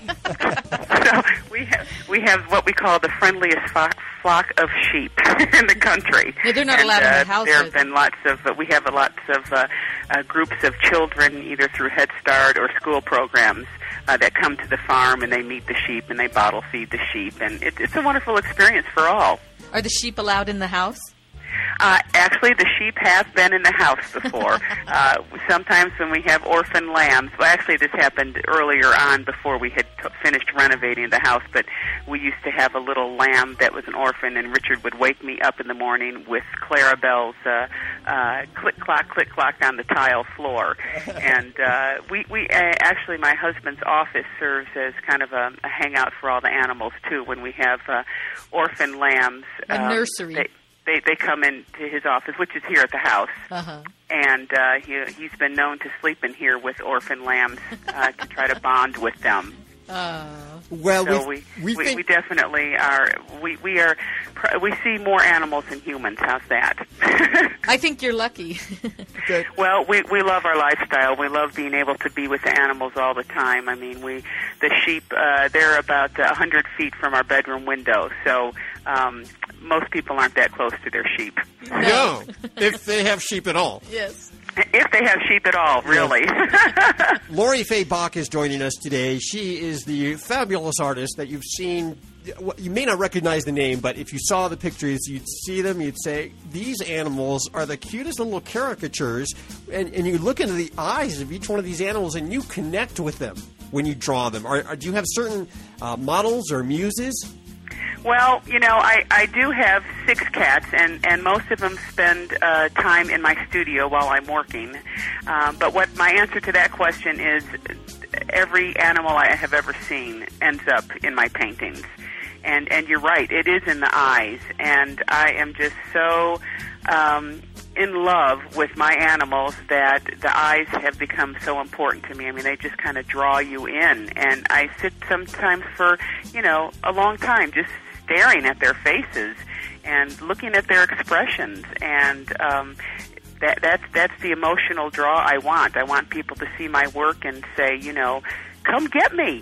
So we have we have what we call the friendliest flock, flock of sheep in the country. Yeah, they're not and, allowed uh, in the house. There have been lots of uh, we have a lots of uh, uh, groups of children, either through Head Start or school programs. Uh, that come to the farm and they meet the sheep and they bottle feed the sheep, and it, it's a wonderful experience for all. Are the sheep allowed in the house? Uh, actually, the sheep have been in the house before. uh, sometimes when we have orphan lambs, well, actually this happened earlier on before we had t- finished renovating the house, but we used to have a little lamb that was an orphan, and Richard would wake me up in the morning with Clarabelle's uh, uh, click-clock, click-clock on the tile floor. And uh, we, we uh, actually, my husband's office serves as kind of a, a hangout for all the animals, too, when we have uh, orphan lambs. A um, nursery. They, They they come into his office, which is here at the house, uh-huh. and uh, he he's been known to sleep in here with orphan lambs uh, to try to bond with them. Uh, well, so we we, we, we, think... we definitely are. We we are. We see more animals than humans. How's that? I think you're lucky. Well, we we love our lifestyle. We love being able to be with the animals all the time. I mean, we the sheep. Uh, they're about a hundred feet from our bedroom window, so. Um, most people aren't that close to their sheep. No, if they have sheep at all. Yes. If they have sheep at all, really. Yes. Lori Fay Bach is joining us today. She is the fabulous artist that you've seen. You may not recognize the name, but if you saw the pictures, you'd see them, you'd say, these animals are the cutest little caricatures, and, and you look into the eyes of each one of these animals, and you connect with them when you draw them. Are, are, do you have certain uh, models or muses? Well, you know, I, I do have six cats, and, and most of them spend uh, time in my studio while I'm working. Um, but what my answer to that question is, every animal I have ever seen ends up in my paintings. And, and you're right, it is in the eyes. And I am just so um, in love with my animals that the eyes have become so important to me. I mean, they just kind of draw you in. And I sit sometimes for, you know, a long time just staring at their faces and looking at their expressions, and um, that that's that's the emotional draw I want. I want people to see my work and say, you know, come get me.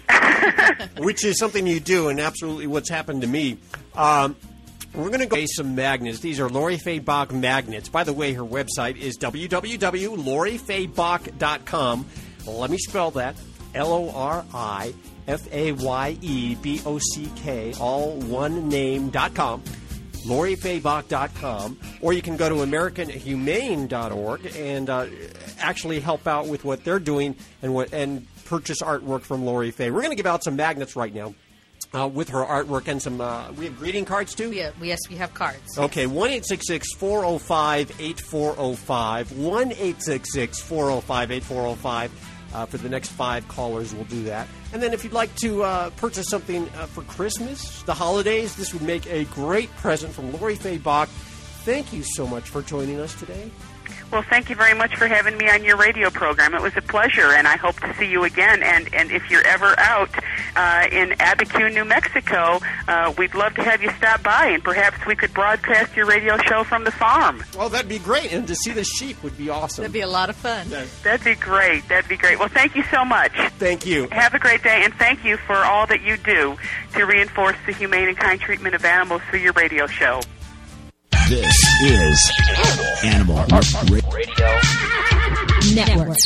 Which is something you do, and absolutely what's happened to me. Um, we're going to go some magnets. These are Lori Fay Bach magnets. By the way, her website is w w w dot lori fay bach dot com. Let me spell that. L O R I F A Y E B O C K, all one name, dot com, lori fay bach dot com, or you can go to american humane dot org and uh, actually help out with what they're doing and what and purchase artwork from Lori Fay. We're going to give out some magnets right now uh, with her artwork and some, uh, we have greeting cards too? Yeah, yes, we have cards. Okay, one eight six six, four oh five, eight four oh five, one eight six six, four oh five, eight four oh five. Uh, for the next five callers, we'll do that. And then if you'd like to uh, purchase something uh, for Christmas, the holidays, this would make a great present from Lori Fay Bach. thank you so much for joining us today. Well, thank you very much for having me on your radio program. It was a pleasure, and I hope to see you again. And, and if you're ever out uh, in Abiquiu, New Mexico, uh, we'd love to have you stop by, and perhaps we could broadcast your radio show from the farm. Oh, that'd be great, and to see the sheep would be awesome. That'd be a lot of fun. That'd be great. That'd be great. Well, thank you so much. Thank you. Have a great day, and thank you for all that you do to reinforce the humane and kind treatment of animals through your radio show. This is Animal Radio Network.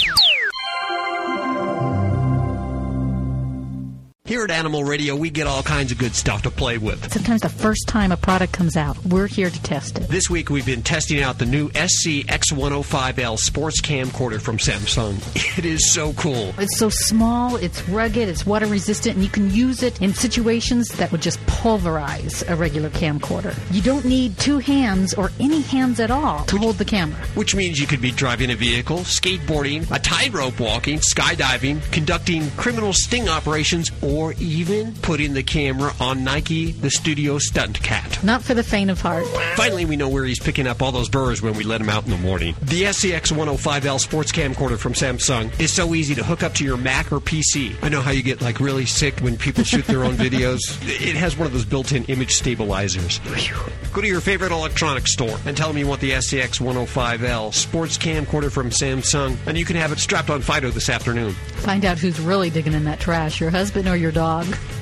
Here at Animal Radio, we get all kinds of good stuff to play with. Sometimes the first time a product comes out, we're here to test it. This week, we've been testing out the new S C X one oh five L sports camcorder from Samsung. It is so cool. It's so small, it's rugged, it's water resistant, and you can use it in situations that would just pulverize a regular camcorder. You don't need two hands or any hands at all to hold the camera. Which means you could be driving a vehicle, skateboarding, a tightrope walking, skydiving, conducting criminal sting operations, or or even putting the camera on Nike, the studio stunt cat. Not for the faint of heart. Finally, we know where he's picking up all those burrs when we let him out in the morning. The S C X one oh five L sports camcorder from Samsung is so easy to hook up to your Mac or P C. I know how you get like really sick when people shoot their own videos. It has one of those built-in image stabilizers. Go to your favorite electronics store and tell them you want the S C X one oh five L sports camcorder from Samsung, and you can have it strapped on Fido this afternoon. Find out who's really digging in that trash, your husband or your dog.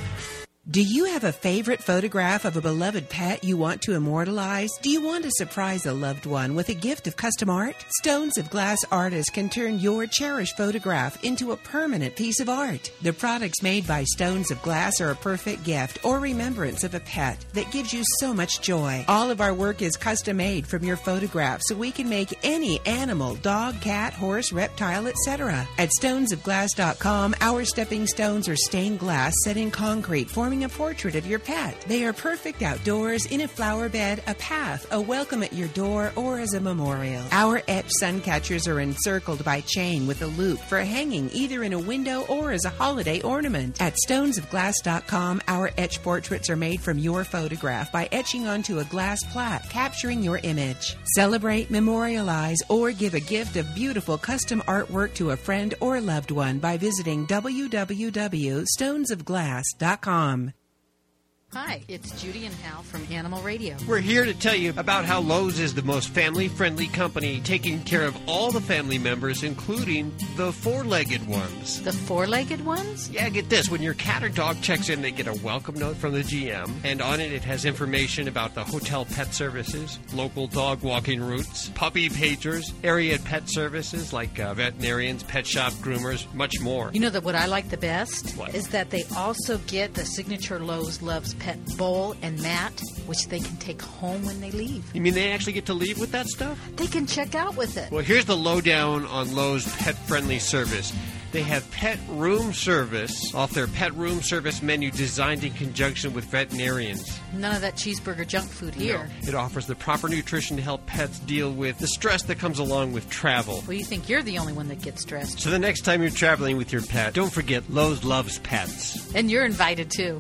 Do you have a favorite photograph of a beloved pet you want to immortalize? Do you want to surprise a loved one with a gift of custom art? Stones of Glass artists can turn your cherished photograph into a permanent piece of art. The products made by Stones of Glass are a perfect gift or remembrance of a pet that gives you so much joy. All of our work is custom made from your photograph, so we can make any animal, dog, cat, horse, reptile, et cetera. At stones of glass dot com, our stepping stones are stained glass set in concrete, forming a portrait of your pet. They are perfect outdoors, in a flower bed, a path, a welcome at your door, or as a memorial. Our etched sun catchers are encircled by chain with a loop for hanging either in a window or as a holiday ornament. At stones of glass dot com, our etched portraits are made from your photograph by etching onto a glass plaque, capturing your image. Celebrate, memorialize, or give a gift of beautiful custom artwork to a friend or loved one by visiting w w w dot stones of glass dot com. Hi, it's Judy and Hal from Animal Radio. We're here to tell you about how Lowe's is the most family-friendly company, taking care of all the family members, including the four-legged ones. The four-legged ones? Yeah, get this. When your cat or dog checks in, they get a welcome note from the G M, and on it, it has information about the hotel pet services, local dog walking routes, puppy pagers, area pet services like uh, veterinarians, pet shop, groomers, much more. You know that what I like the best What? is that they also get the signature Lowe's Loves Pet bowl and mat, which they can take home when they leave. You mean they actually get to leave with that stuff? They can check out with it. Well, here's the lowdown on Lowe's pet-friendly service. They have pet room service off their pet room service menu designed in conjunction with veterinarians. None of that cheeseburger junk food here. No. It offers the proper nutrition to help pets deal with the stress that comes along with travel. Well, you think you're the only one that gets stressed. So the next time you're traveling with your pet, don't forget Lowe's loves pets. And you're invited too.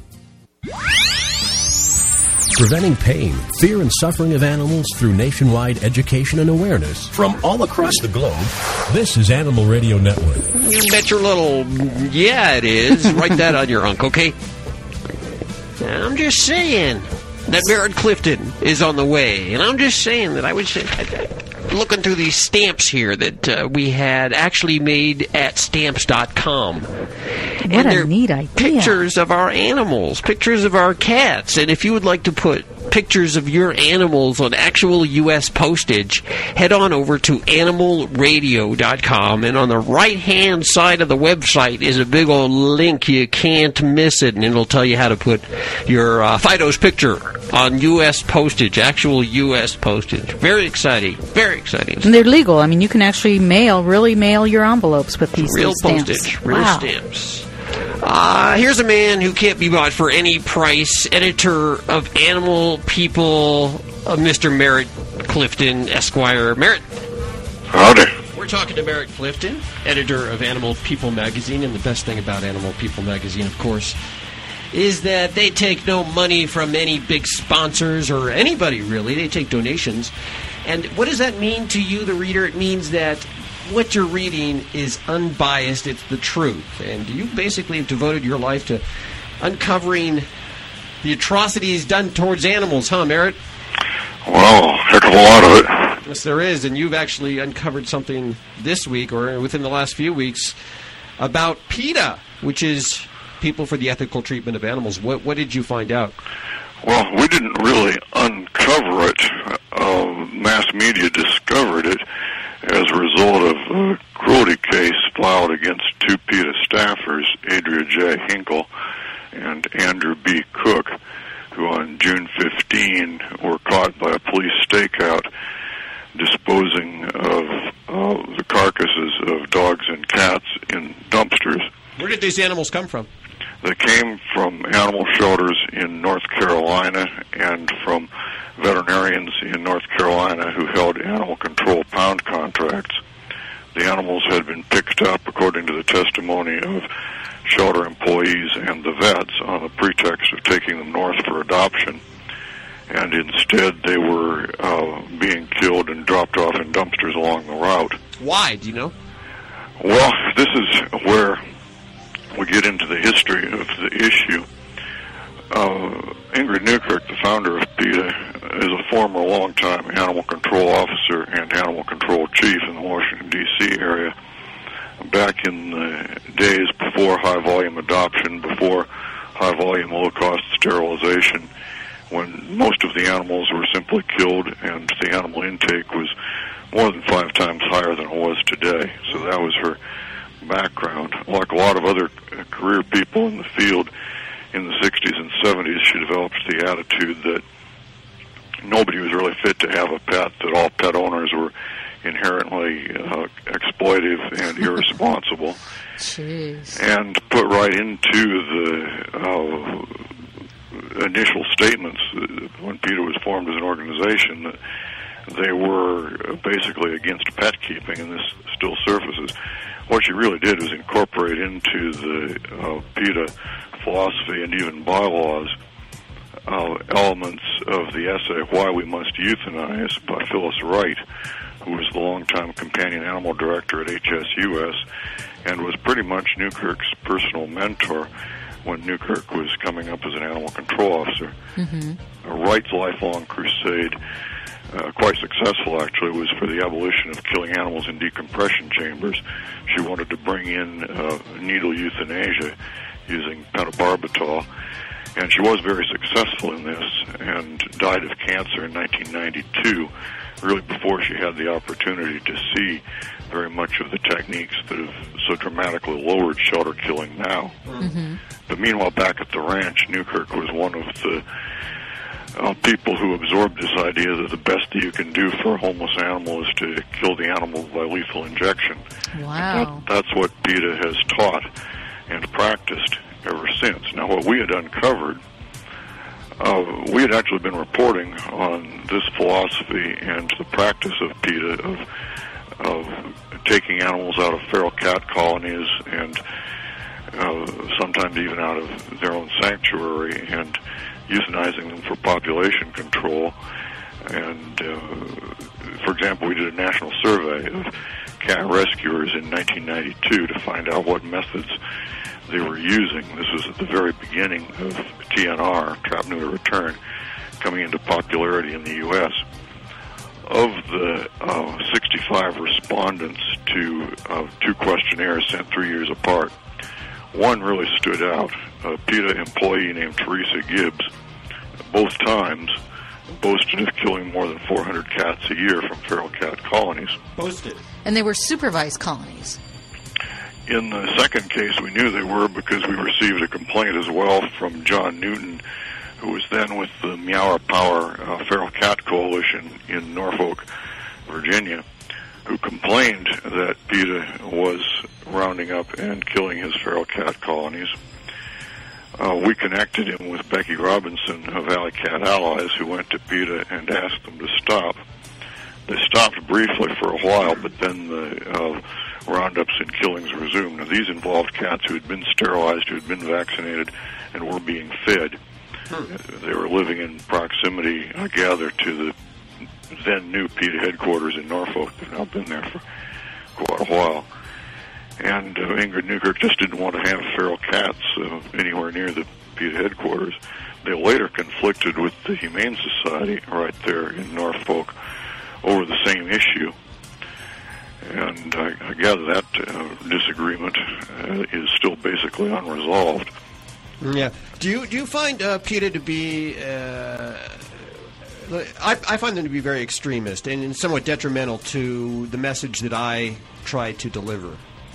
Preventing pain, fear, and suffering of animals through nationwide education and awareness from all across the globe. This is Animal Radio Network. You bet your little, yeah, it is. Write that on your unk, okay? I'm just saying that Merritt Clifton is on the way, and I'm just saying that I would say, looking through these stamps here that uh, we had actually made at stamps dot com. What and a they're neat idea. Pictures of our animals, pictures of our cats. And if you would like to put pictures of your animals on actual U S postage, head on over to animal radio dot com. And on the right-hand side of the website is a big old link. You can't miss it. And it'll tell you how to put your uh, Fido's picture on U S postage, actual U S postage. Very exciting. Very exciting. And they're legal. I mean, you can actually mail, really mail your envelopes with these Real stamps. postage. Real wow. stamps. Uh, here's a man who can't be bought for any price. Editor of Animal People, uh, Mister Merritt Clifton, Esquire. Merritt. Howdy. We're talking to Merritt Clifton, editor of Animal People magazine, and the best thing about Animal People magazine, of course, is that they take no money from any big sponsors or anybody, really. They take donations. And what does that mean to you, the reader? It means that what you're reading is unbiased. It's the truth. And you basically have devoted your life to uncovering the atrocities done towards animals, huh, Merritt? Well, heck of a lot of it. Yes, there is. And you've actually uncovered something this week, or within the last few weeks, about PETA, which is People for the Ethical Treatment of Animals. What, what did you find out? Well, we didn't really uncover it. Uh, mass media discovered it as a result of a cruelty case filed against two PETA staffers, Adria J. Hinkle and Andrew B. Cook, who on June fifteenth were caught by a police stakeout disposing of uh, the carcasses of dogs and cats in dumpsters. Where did these animals come from? They came from animal shelters in North Carolina and from veterinarians in North Carolina who held animal control pound contracts. The animals had been picked up, according to the testimony of shelter employees and the vets, on the pretext of taking them north for adoption. And instead they were uh, being killed and dropped off in dumpsters along the route. Why? Do you know? Well, this is where we get into the history of the issue. Uh, Ingrid Newkirk, the founder of PETA, is a former long-time animal control officer and animal control chief in the Washington, D C area. Back in the days before high-volume adoption, before high-volume, low-cost sterilization, when most of the animals were simply killed and the animal intake was more than five times higher than it was today. So that was her background. Like a lot of other career people in the field in the sixties and seventies, she developed the attitude that nobody was really fit to have a pet, that all pet owners were inherently uh, exploitive and irresponsible. Jeez. And put right into the uh, initial statements when PETA was formed as an organization that they were basically against pet keeping, and this still surfaces. What she really did was incorporate into the uh, PETA philosophy and even bylaws uh, elements of the essay Why We Must Euthanize by Phyllis Wright, who was the longtime companion animal director at H S U S and was pretty much Newkirk's personal mentor when Newkirk was coming up as an animal control officer. Mm-hmm. Wright's lifelong crusade, uh, quite successful actually, was for the abolition of killing animals in decompression chambers. She wanted to bring in uh, needle euthanasia using pentobarbital, and she was very successful in this and died of cancer in nineteen ninety-two, really before she had the opportunity to see very much of the techniques that have so dramatically lowered shelter killing now. Mm-hmm. But meanwhile, back at the ranch, Newkirk was one of the uh, people who absorbed this idea that the best that you can do for a homeless animal is to kill the animal by lethal injection. Wow. That, that's what PETA has taught and practiced ever since. Now, what we had uncovered, uh, we had actually been reporting on this philosophy and the practice of PETA of, of taking animals out of feral cat colonies and uh, sometimes even out of their own sanctuary and euthanizing them for population control. And, uh, for example, we did a national survey of cat rescuers in nineteen ninety-two to find out what methods they were using. This was at the very beginning of T N R, Trap, Neuter, Return, coming into popularity in the U S Of the uh, sixty-five respondents to uh, two questionnaires sent three years apart, one really stood out. A PETA employee named Teresa Gibbs, both times, boasted of killing more than four hundred cats a year from feral cat colonies. Boasted. And they were supervised colonies. In the second case, we knew they were because we received a complaint as well from John Newton, who was then with the Meow Power uh, Feral Cat Coalition in Norfolk, Virginia, who complained that PETA was rounding up and killing his feral cat colonies. Uh, we connected him with Becky Robinson of Alley Cat Allies, who went to PETA and asked them to stop. They stopped briefly for a while, but then the uh, roundups and killings resumed. Now, these involved cats who had been sterilized, who had been vaccinated, and were being fed. Hmm. They were living in proximity, I gather, to the then new PETA headquarters in Norfolk. They've now been there for quite a while. And uh, Ingrid Newkirk just didn't want to have feral cats uh, anywhere near the PETA headquarters. They later conflicted with the Humane Society right there in Norfolk over the same issue. And I, I gather that uh, disagreement uh, is still basically unresolved. Yeah. Do you do you find uh, PETA to be? Uh, I, I find them to be very extremist and somewhat detrimental to the message that I try to deliver.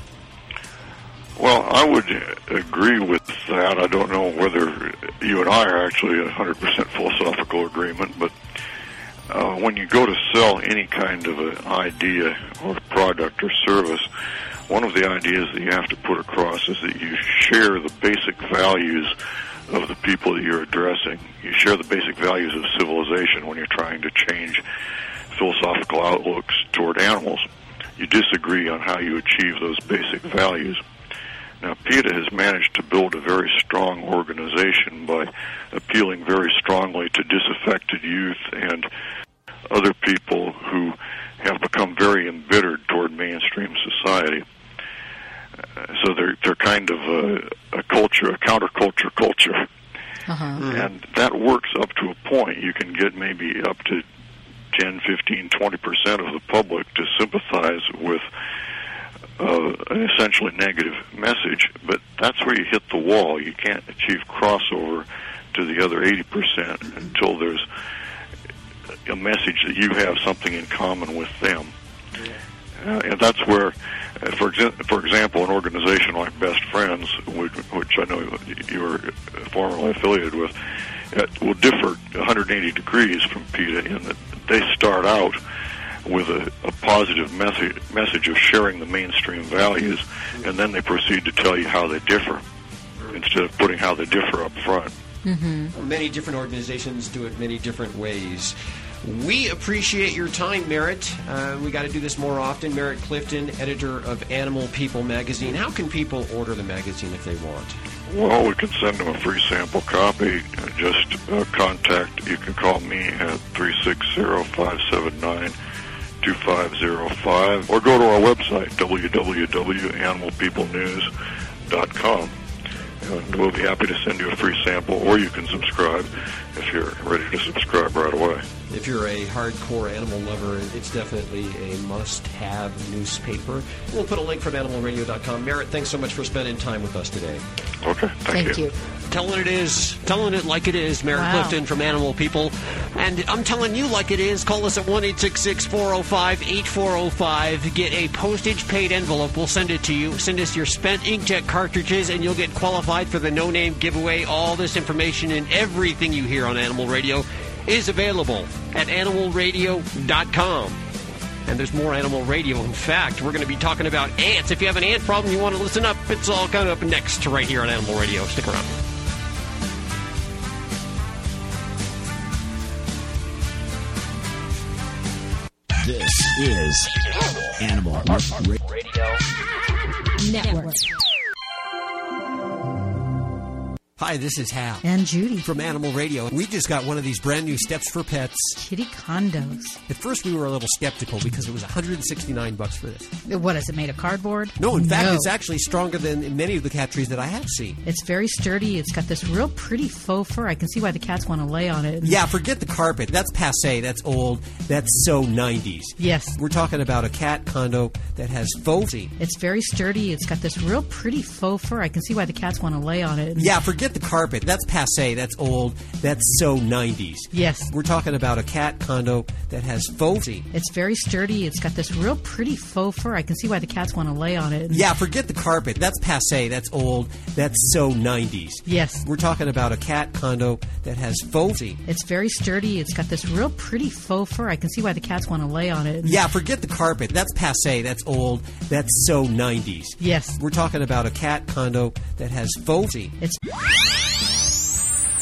Well, I would agree with that. I don't know whether you and I are actually in one hundred percent philosophical agreement, but uh, when you go to sell any kind of an idea or product or service, one of the ideas that you have to put across is that you share the basic values of the people that you're addressing. You share the basic values of civilization when you're trying to change philosophical outlooks toward animals. You disagree on how you achieve those basic values. Now, PETA has managed to build a very strong organization by appealing very strongly to disaffected youth and other people who have become very embittered toward mainstream society. Uh, so they're they're kind of a, a culture, a counterculture culture, uh-huh. And that works up to a point. You can get maybe up to ten, fifteen, twenty percent of the public to sympathize with Uh, an essentially negative message, but that's where you hit the wall. You can't achieve crossover to the other eighty percent until there's a message that you have something in common with them. Uh, and that's where, uh, for, exa- for example, an organization like Best Friends, which, which I know you were formerly affiliated with, uh, will differ one hundred eighty degrees from PETA in that they start out with a, a positive message, message of sharing the mainstream values, and then they proceed to tell you how they differ, instead of putting how they differ up front. Mm-hmm. Many different organizations do it many different ways. We appreciate your time, Merritt. Uh, we got to do this more often. Merritt Clifton, editor of Animal People magazine. How can people order the magazine if they want? Well, we can send them a free sample copy. Uh, just uh, contact, you can call me at three six zero, five seven nine, two five zero five, or go to our website, w w w dot animal people news dot com. And we'll be happy to send you a free sample, or you can subscribe if you're ready to subscribe right away. If you're a hardcore animal lover, it's definitely a must-have newspaper. We'll put a link from animal radio dot com. Merritt, thanks so much for spending time with us today. Okay, thank, thank you. you. Telling it is, telling it like it is, Merritt wow. Clifton from Animal People. And I'm telling you like it is. Call us at one eight six six, four zero five, eight four zero five. Get a postage-paid envelope. We'll send it to you. Send us your spent inkjet cartridges, and you'll get qualified for the no-name giveaway. All this information and everything you hear on Animal Radio is available at animal radio dot com. And there's more Animal Radio. In fact, we're going to be talking about ants. If you have an ant problem, you want to listen up, it's all coming up next right here on Animal Radio. Stick around. This is Animal Radio Network. Hi, this is Hal. And Judy. From Animal Radio. We just got one of these brand new Steps for Pets. Kitty condos. At first we were a little skeptical because it was one hundred sixty-nine bucks for this. What, is it made of cardboard? No, in no. fact, it's actually stronger than many of the cat trees that I have seen. It's very sturdy. It's got this real pretty faux fur. I can see why the cats want to lay on it. Yeah, forget the carpet. That's passé. That's old. That's so nineties. Yes. We're talking about a cat condo that has faux. It's very sturdy. It's got this real pretty faux fur. I can see why the cats want to lay on it. Yeah, forget the carpet. That's passé. That's old. That's so nineties. Yes. We're talking about a cat condo that has faux. It's very sturdy. It's got this real pretty faux fur. I can see why the cats want to lay on it. Yeah, forget the carpet. That's passé. That's old. That's so nineties. Yes. We're talking about a cat condo that has faux. It's very sturdy. It's got this real pretty faux fur. I can see why the cats want to lay on it. Yeah, forget the carpet. That's passé. That's old. That's so nineties. Yes. We're talking about a cat condo that has faux. It's...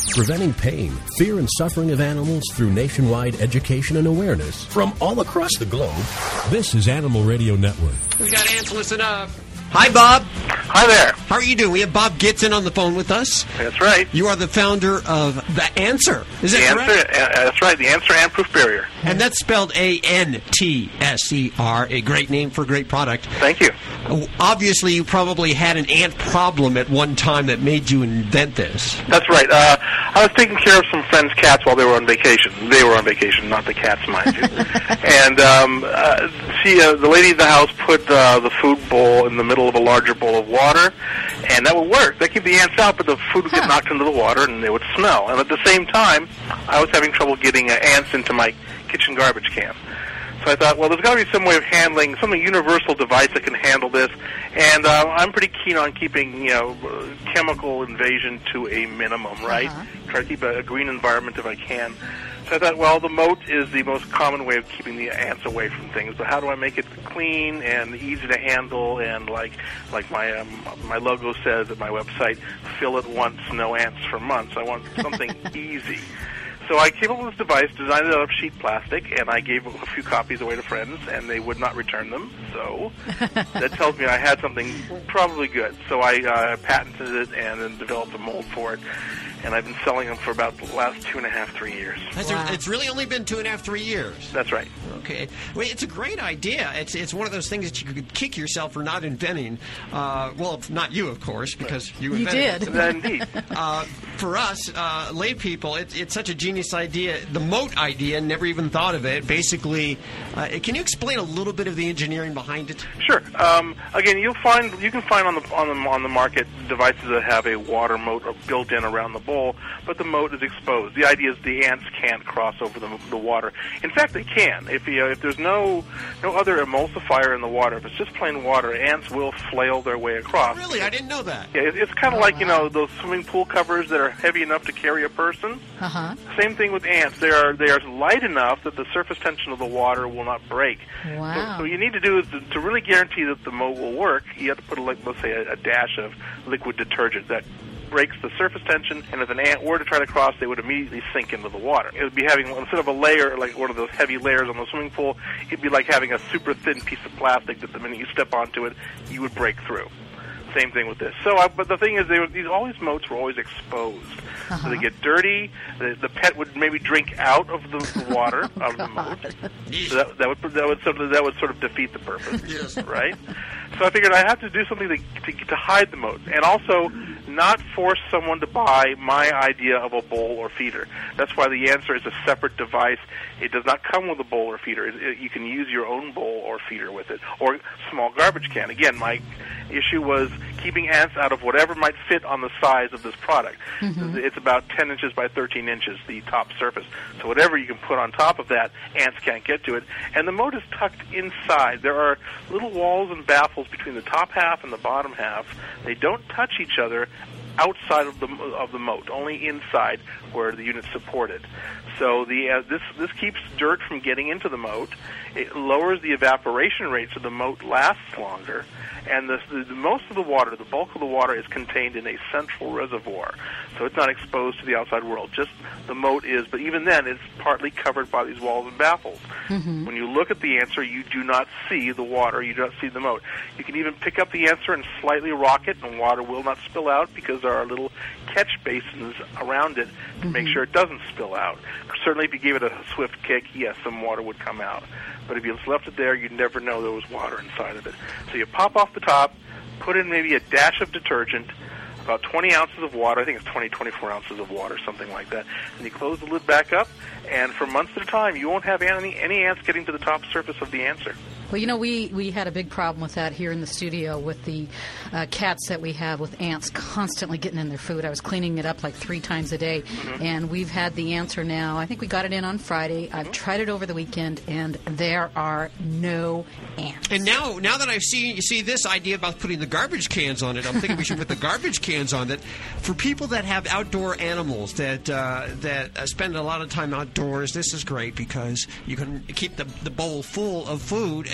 Preventing pain, fear, and suffering of animals through nationwide education and awareness from all across the globe. This is Animal Radio Network. We got ants, listen up. Hi, Bob. Hi there. How are you doing? We have Bob Gitson on the phone with us. That's right. You are the founder of The Answer. Is that the correct? Answer, uh, that's right. The Answer Ant Proof Barrier. And that's spelled A N T S E R, a great name for a great product. Thank you. Obviously, you probably had an ant problem at one time that made you invent this. That's right. Uh, I was taking care of some friends' cats while they were on vacation. They were on vacation, not the cats, mind you. and um, uh, she, uh, the lady in the house put uh, the food bowl in the middle of a larger bowl of water, and that would work. That keep the ants out, but the food would get knocked into the water, and they would smell. And at the same time, I was having trouble getting uh, ants into my kitchen garbage can. So I thought, well, there's got to be some way of handling, some universal device that can handle this. And uh, I'm pretty keen on keeping, you know, chemical invasion to a minimum, right? Uh-huh. Try to keep a, a green environment if I can. So I thought, well, the moat is the most common way of keeping the ants away from things. But how do I make it clean and easy to handle? And like, like my um, my logo says at my website, fill it once, no ants for months. I want something easy. So I came up with this device, designed it out of sheet plastic, and I gave a few copies away to friends, and they would not return them. So that tells me I had something probably good. So I uh, patented it and then developed a mold for it. And I've been selling them for about the last two and a half, three years. Wow. It's really only been two and a half, three years. That's right. Okay. Well, it's a great idea. It's it's one of those things that you could kick yourself for not inventing. Uh, well, not you, of course, because you invented you did. it. Indeed. Uh, for us, uh, lay people, it, it's such a genius idea. The moat idea, never even thought of it. Basically, uh, can you explain a little bit of the engineering behind it? Sure. Um, again, you'll find you can find on the on the on the market devices that have a water moat built in around the bowl, but the moat is exposed. The idea is the ants can't cross over the, the water. In fact, they can. If you, if there's no no other emulsifier in the water, if it's just plain water, ants will flail their way across. Really? I didn't know that. Yeah, it, it's kind of Oh, like, wow. you know, those swimming pool covers that are heavy enough to carry a person. Uh-huh. Same thing with ants. They are they are light enough that the surface tension of the water will not break. Wow. So, so what you need to do is to, to really guarantee that the moat will work, you have to put, like, let's say, a, a dash of liquid detergent that breaks the surface tension, and if an ant were to try to cross, they would immediately sink into the water. It would be having, instead of a layer, like one of those heavy layers on the swimming pool, it'd be like having a super thin piece of plastic that the minute you step onto it, you would break through. Same thing with this. So, uh, but the thing is, they were, these all these moats were always exposed. Uh-huh. So they get dirty. The, the pet would maybe drink out of the, the water of the moat. So that, that would that would sort of that would sort of defeat the purpose, yes. right? So I figured I have to do something to, to to hide the moat, and also not force someone to buy my idea of a bowl or feeder. That's why the Answer is a separate device. It does not come with a bowl or feeder. It, it, you can use your own bowl or feeder with it, or small garbage can. Again, my issue was keeping ants out of whatever might fit on the size of this product. Mm-hmm. It's about ten inches by thirteen inches, the top surface. So whatever you can put on top of that, ants can't get to it. And the moat is tucked inside. There are little walls and baffles between the top half and the bottom half. They don't touch each other outside of the of the moat, only inside where the unit's supported. So the uh, this this keeps dirt from getting into the moat. It lowers the evaporation rate so the moat lasts longer, and the, the, the most of the water, the bulk of the water, is contained in a central reservoir, so it's not exposed to the outside world. Just the moat is, but even then, it's partly covered by these walls and baffles. Mm-hmm. When you look at the Answer, you do not see the water, you do not see the moat. You can even pick up the Answer and slightly rock it, and water will not spill out because there are little catch basins around it to mm-hmm. make sure it doesn't spill out. Certainly, if you gave it a swift kick, yes, some water would come out. But if you just left it there, you'd never know there was water inside of it. So you pop off the top, put in maybe a dash of detergent, about twenty ounces of water. I think it's twenty, twenty-four ounces of water, something like that. And you close the lid back up, and for months at a time, you won't have any, any ants getting to the top surface of the Answer. Well, you know, we, we had a big problem with that here in the studio with the uh, cats that we have with ants constantly getting in their food. I was cleaning it up like three times a day, mm-hmm. and we've had the Answer now. I think we got it in on Friday. Mm-hmm. I've tried it over the weekend, and there are no ants. And now now that I've seen you see this idea about putting the garbage cans on it, I'm thinking we should put the garbage cans on it. For people that have outdoor animals that uh, that uh, spend a lot of time outdoors, this is great because you can keep the, the bowl full of food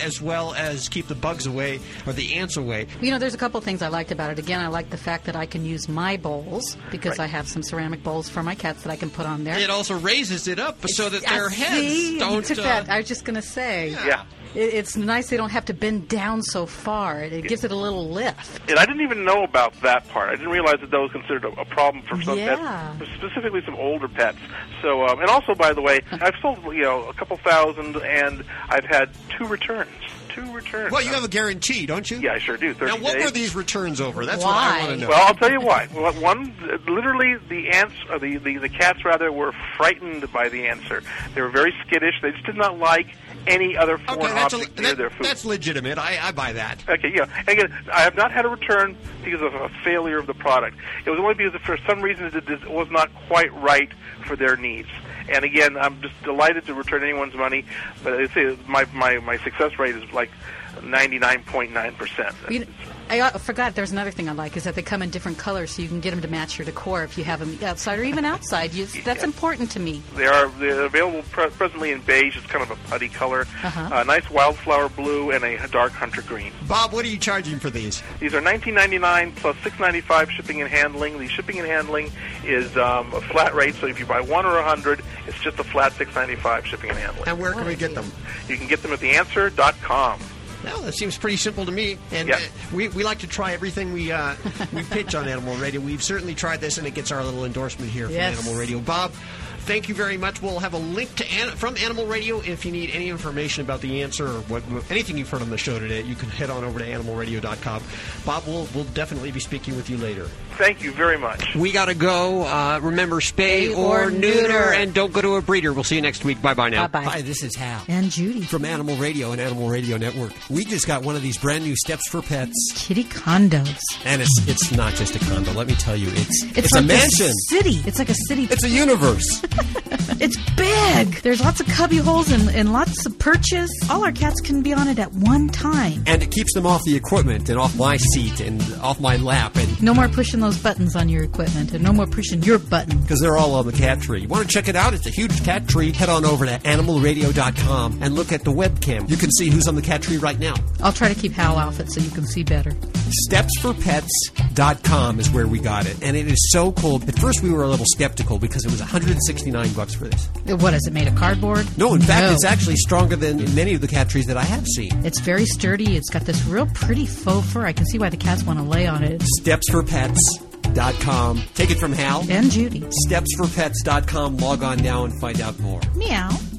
as well as keep the bugs away or the ants away. You know, there's a couple things I liked about it. Again, I like the fact that I can use my bowls because Right. I have some ceramic bowls for my cats that I can put on there. It also raises it up so that their I heads see. don't... Took uh, that. I was just going to say. Yeah. It, it's nice they don't have to bend down so far. It, it gives it a little lift. And I didn't even know about that part. I didn't realize that that was considered a, a problem for some Yeah. pets, specifically some older pets. So, um, and also, by the way, I've sold you know a couple thousand, and I've had two returns. Two returns. Well, you have a guarantee, don't you? Yeah, I sure do. thirty Now, what days. were these returns over? That's what I want to know. Well, I'll tell you why. Well, one, literally, the ants, or the, the the cats rather, were frightened by the answer. They were very skittish. They just did not like any other foreign Okay, that's, a, object near that, their food. that's legitimate. I, I buy that. Okay, yeah. And again, I have not had a return because of a failure of the product. It was only because for some reason it it was not quite right for their needs. And again, I'm just delighted to return anyone's money, but I say my my my success rate is like ninety-nine point nine percent. You know, I uh, forgot there's another thing I like is that they come in different colors so you can get them to match your decor if you have them outside or even outside. You, that's important to me. They are they're available pre- presently in beige. It's kind of a putty color. Uh-huh. A nice wildflower blue and a dark hunter green. Bob, what are you charging for these? These are nineteen ninety-nine plus six ninety-five shipping and handling. The shipping and handling is um, a flat rate, so if you buy one or a hundred, it's just a flat six ninety-five shipping and handling. And where can we get them? You can get them at the answer dot com. Well, that seems pretty simple to me. And Yeah. uh, we, we like to try everything we uh, we pitch on Animal Radio. We've certainly tried this, and it gets our little endorsement here from Yes. Animal Radio. Bob, thank you very much. We'll have a link to an- from Animal Radio. If you need any information about the answer or what, anything you've heard on the show today, you can head on over to animal radio dot com. Bob, we'll, we'll definitely be speaking with you later. Thank you very much. We got to go. Uh, remember, spay Spay or, or neuter, neuter. and don't go to a breeder. We'll see you next week. Bye-bye now. Bye-bye. Hi, this is Hal. And Judy. From Animal Radio and Animal Radio Network. We just got one of these brand new Steps for Pets. Kitty condos. And it's it's not just a condo. Let me tell you, it's it's, It's, a like mansion. city. It's like a city. It's a universe. It's big. There's lots of cubby holes and, and lots of perches. All our cats can be on it at one time. And it keeps them off the equipment and off my seat and off my lap. And No more pushing those buttons on your equipment, and no more pushing your button. because they're all on the cat tree. You want to check it out? It's a huge cat tree. Head on over to animal radio dot com and look at the webcam. You can see who's on the cat tree right now. I'll try to keep Hal off it so you can see better. steps for pets dot com is where we got it. And it is so cool. At first we were a little skeptical because it was one hundred sixty-nine bucks for this. What is it, made of cardboard? No, in fact, No. it's actually stronger than many of the cat trees that I have seen. It's very sturdy. It's got this real pretty faux fur. I can see why the cats want to lay on it. steps for pets dot com. Take it from Hal. And Judy. steps for pets dot com. Log on now and find out more. Meow.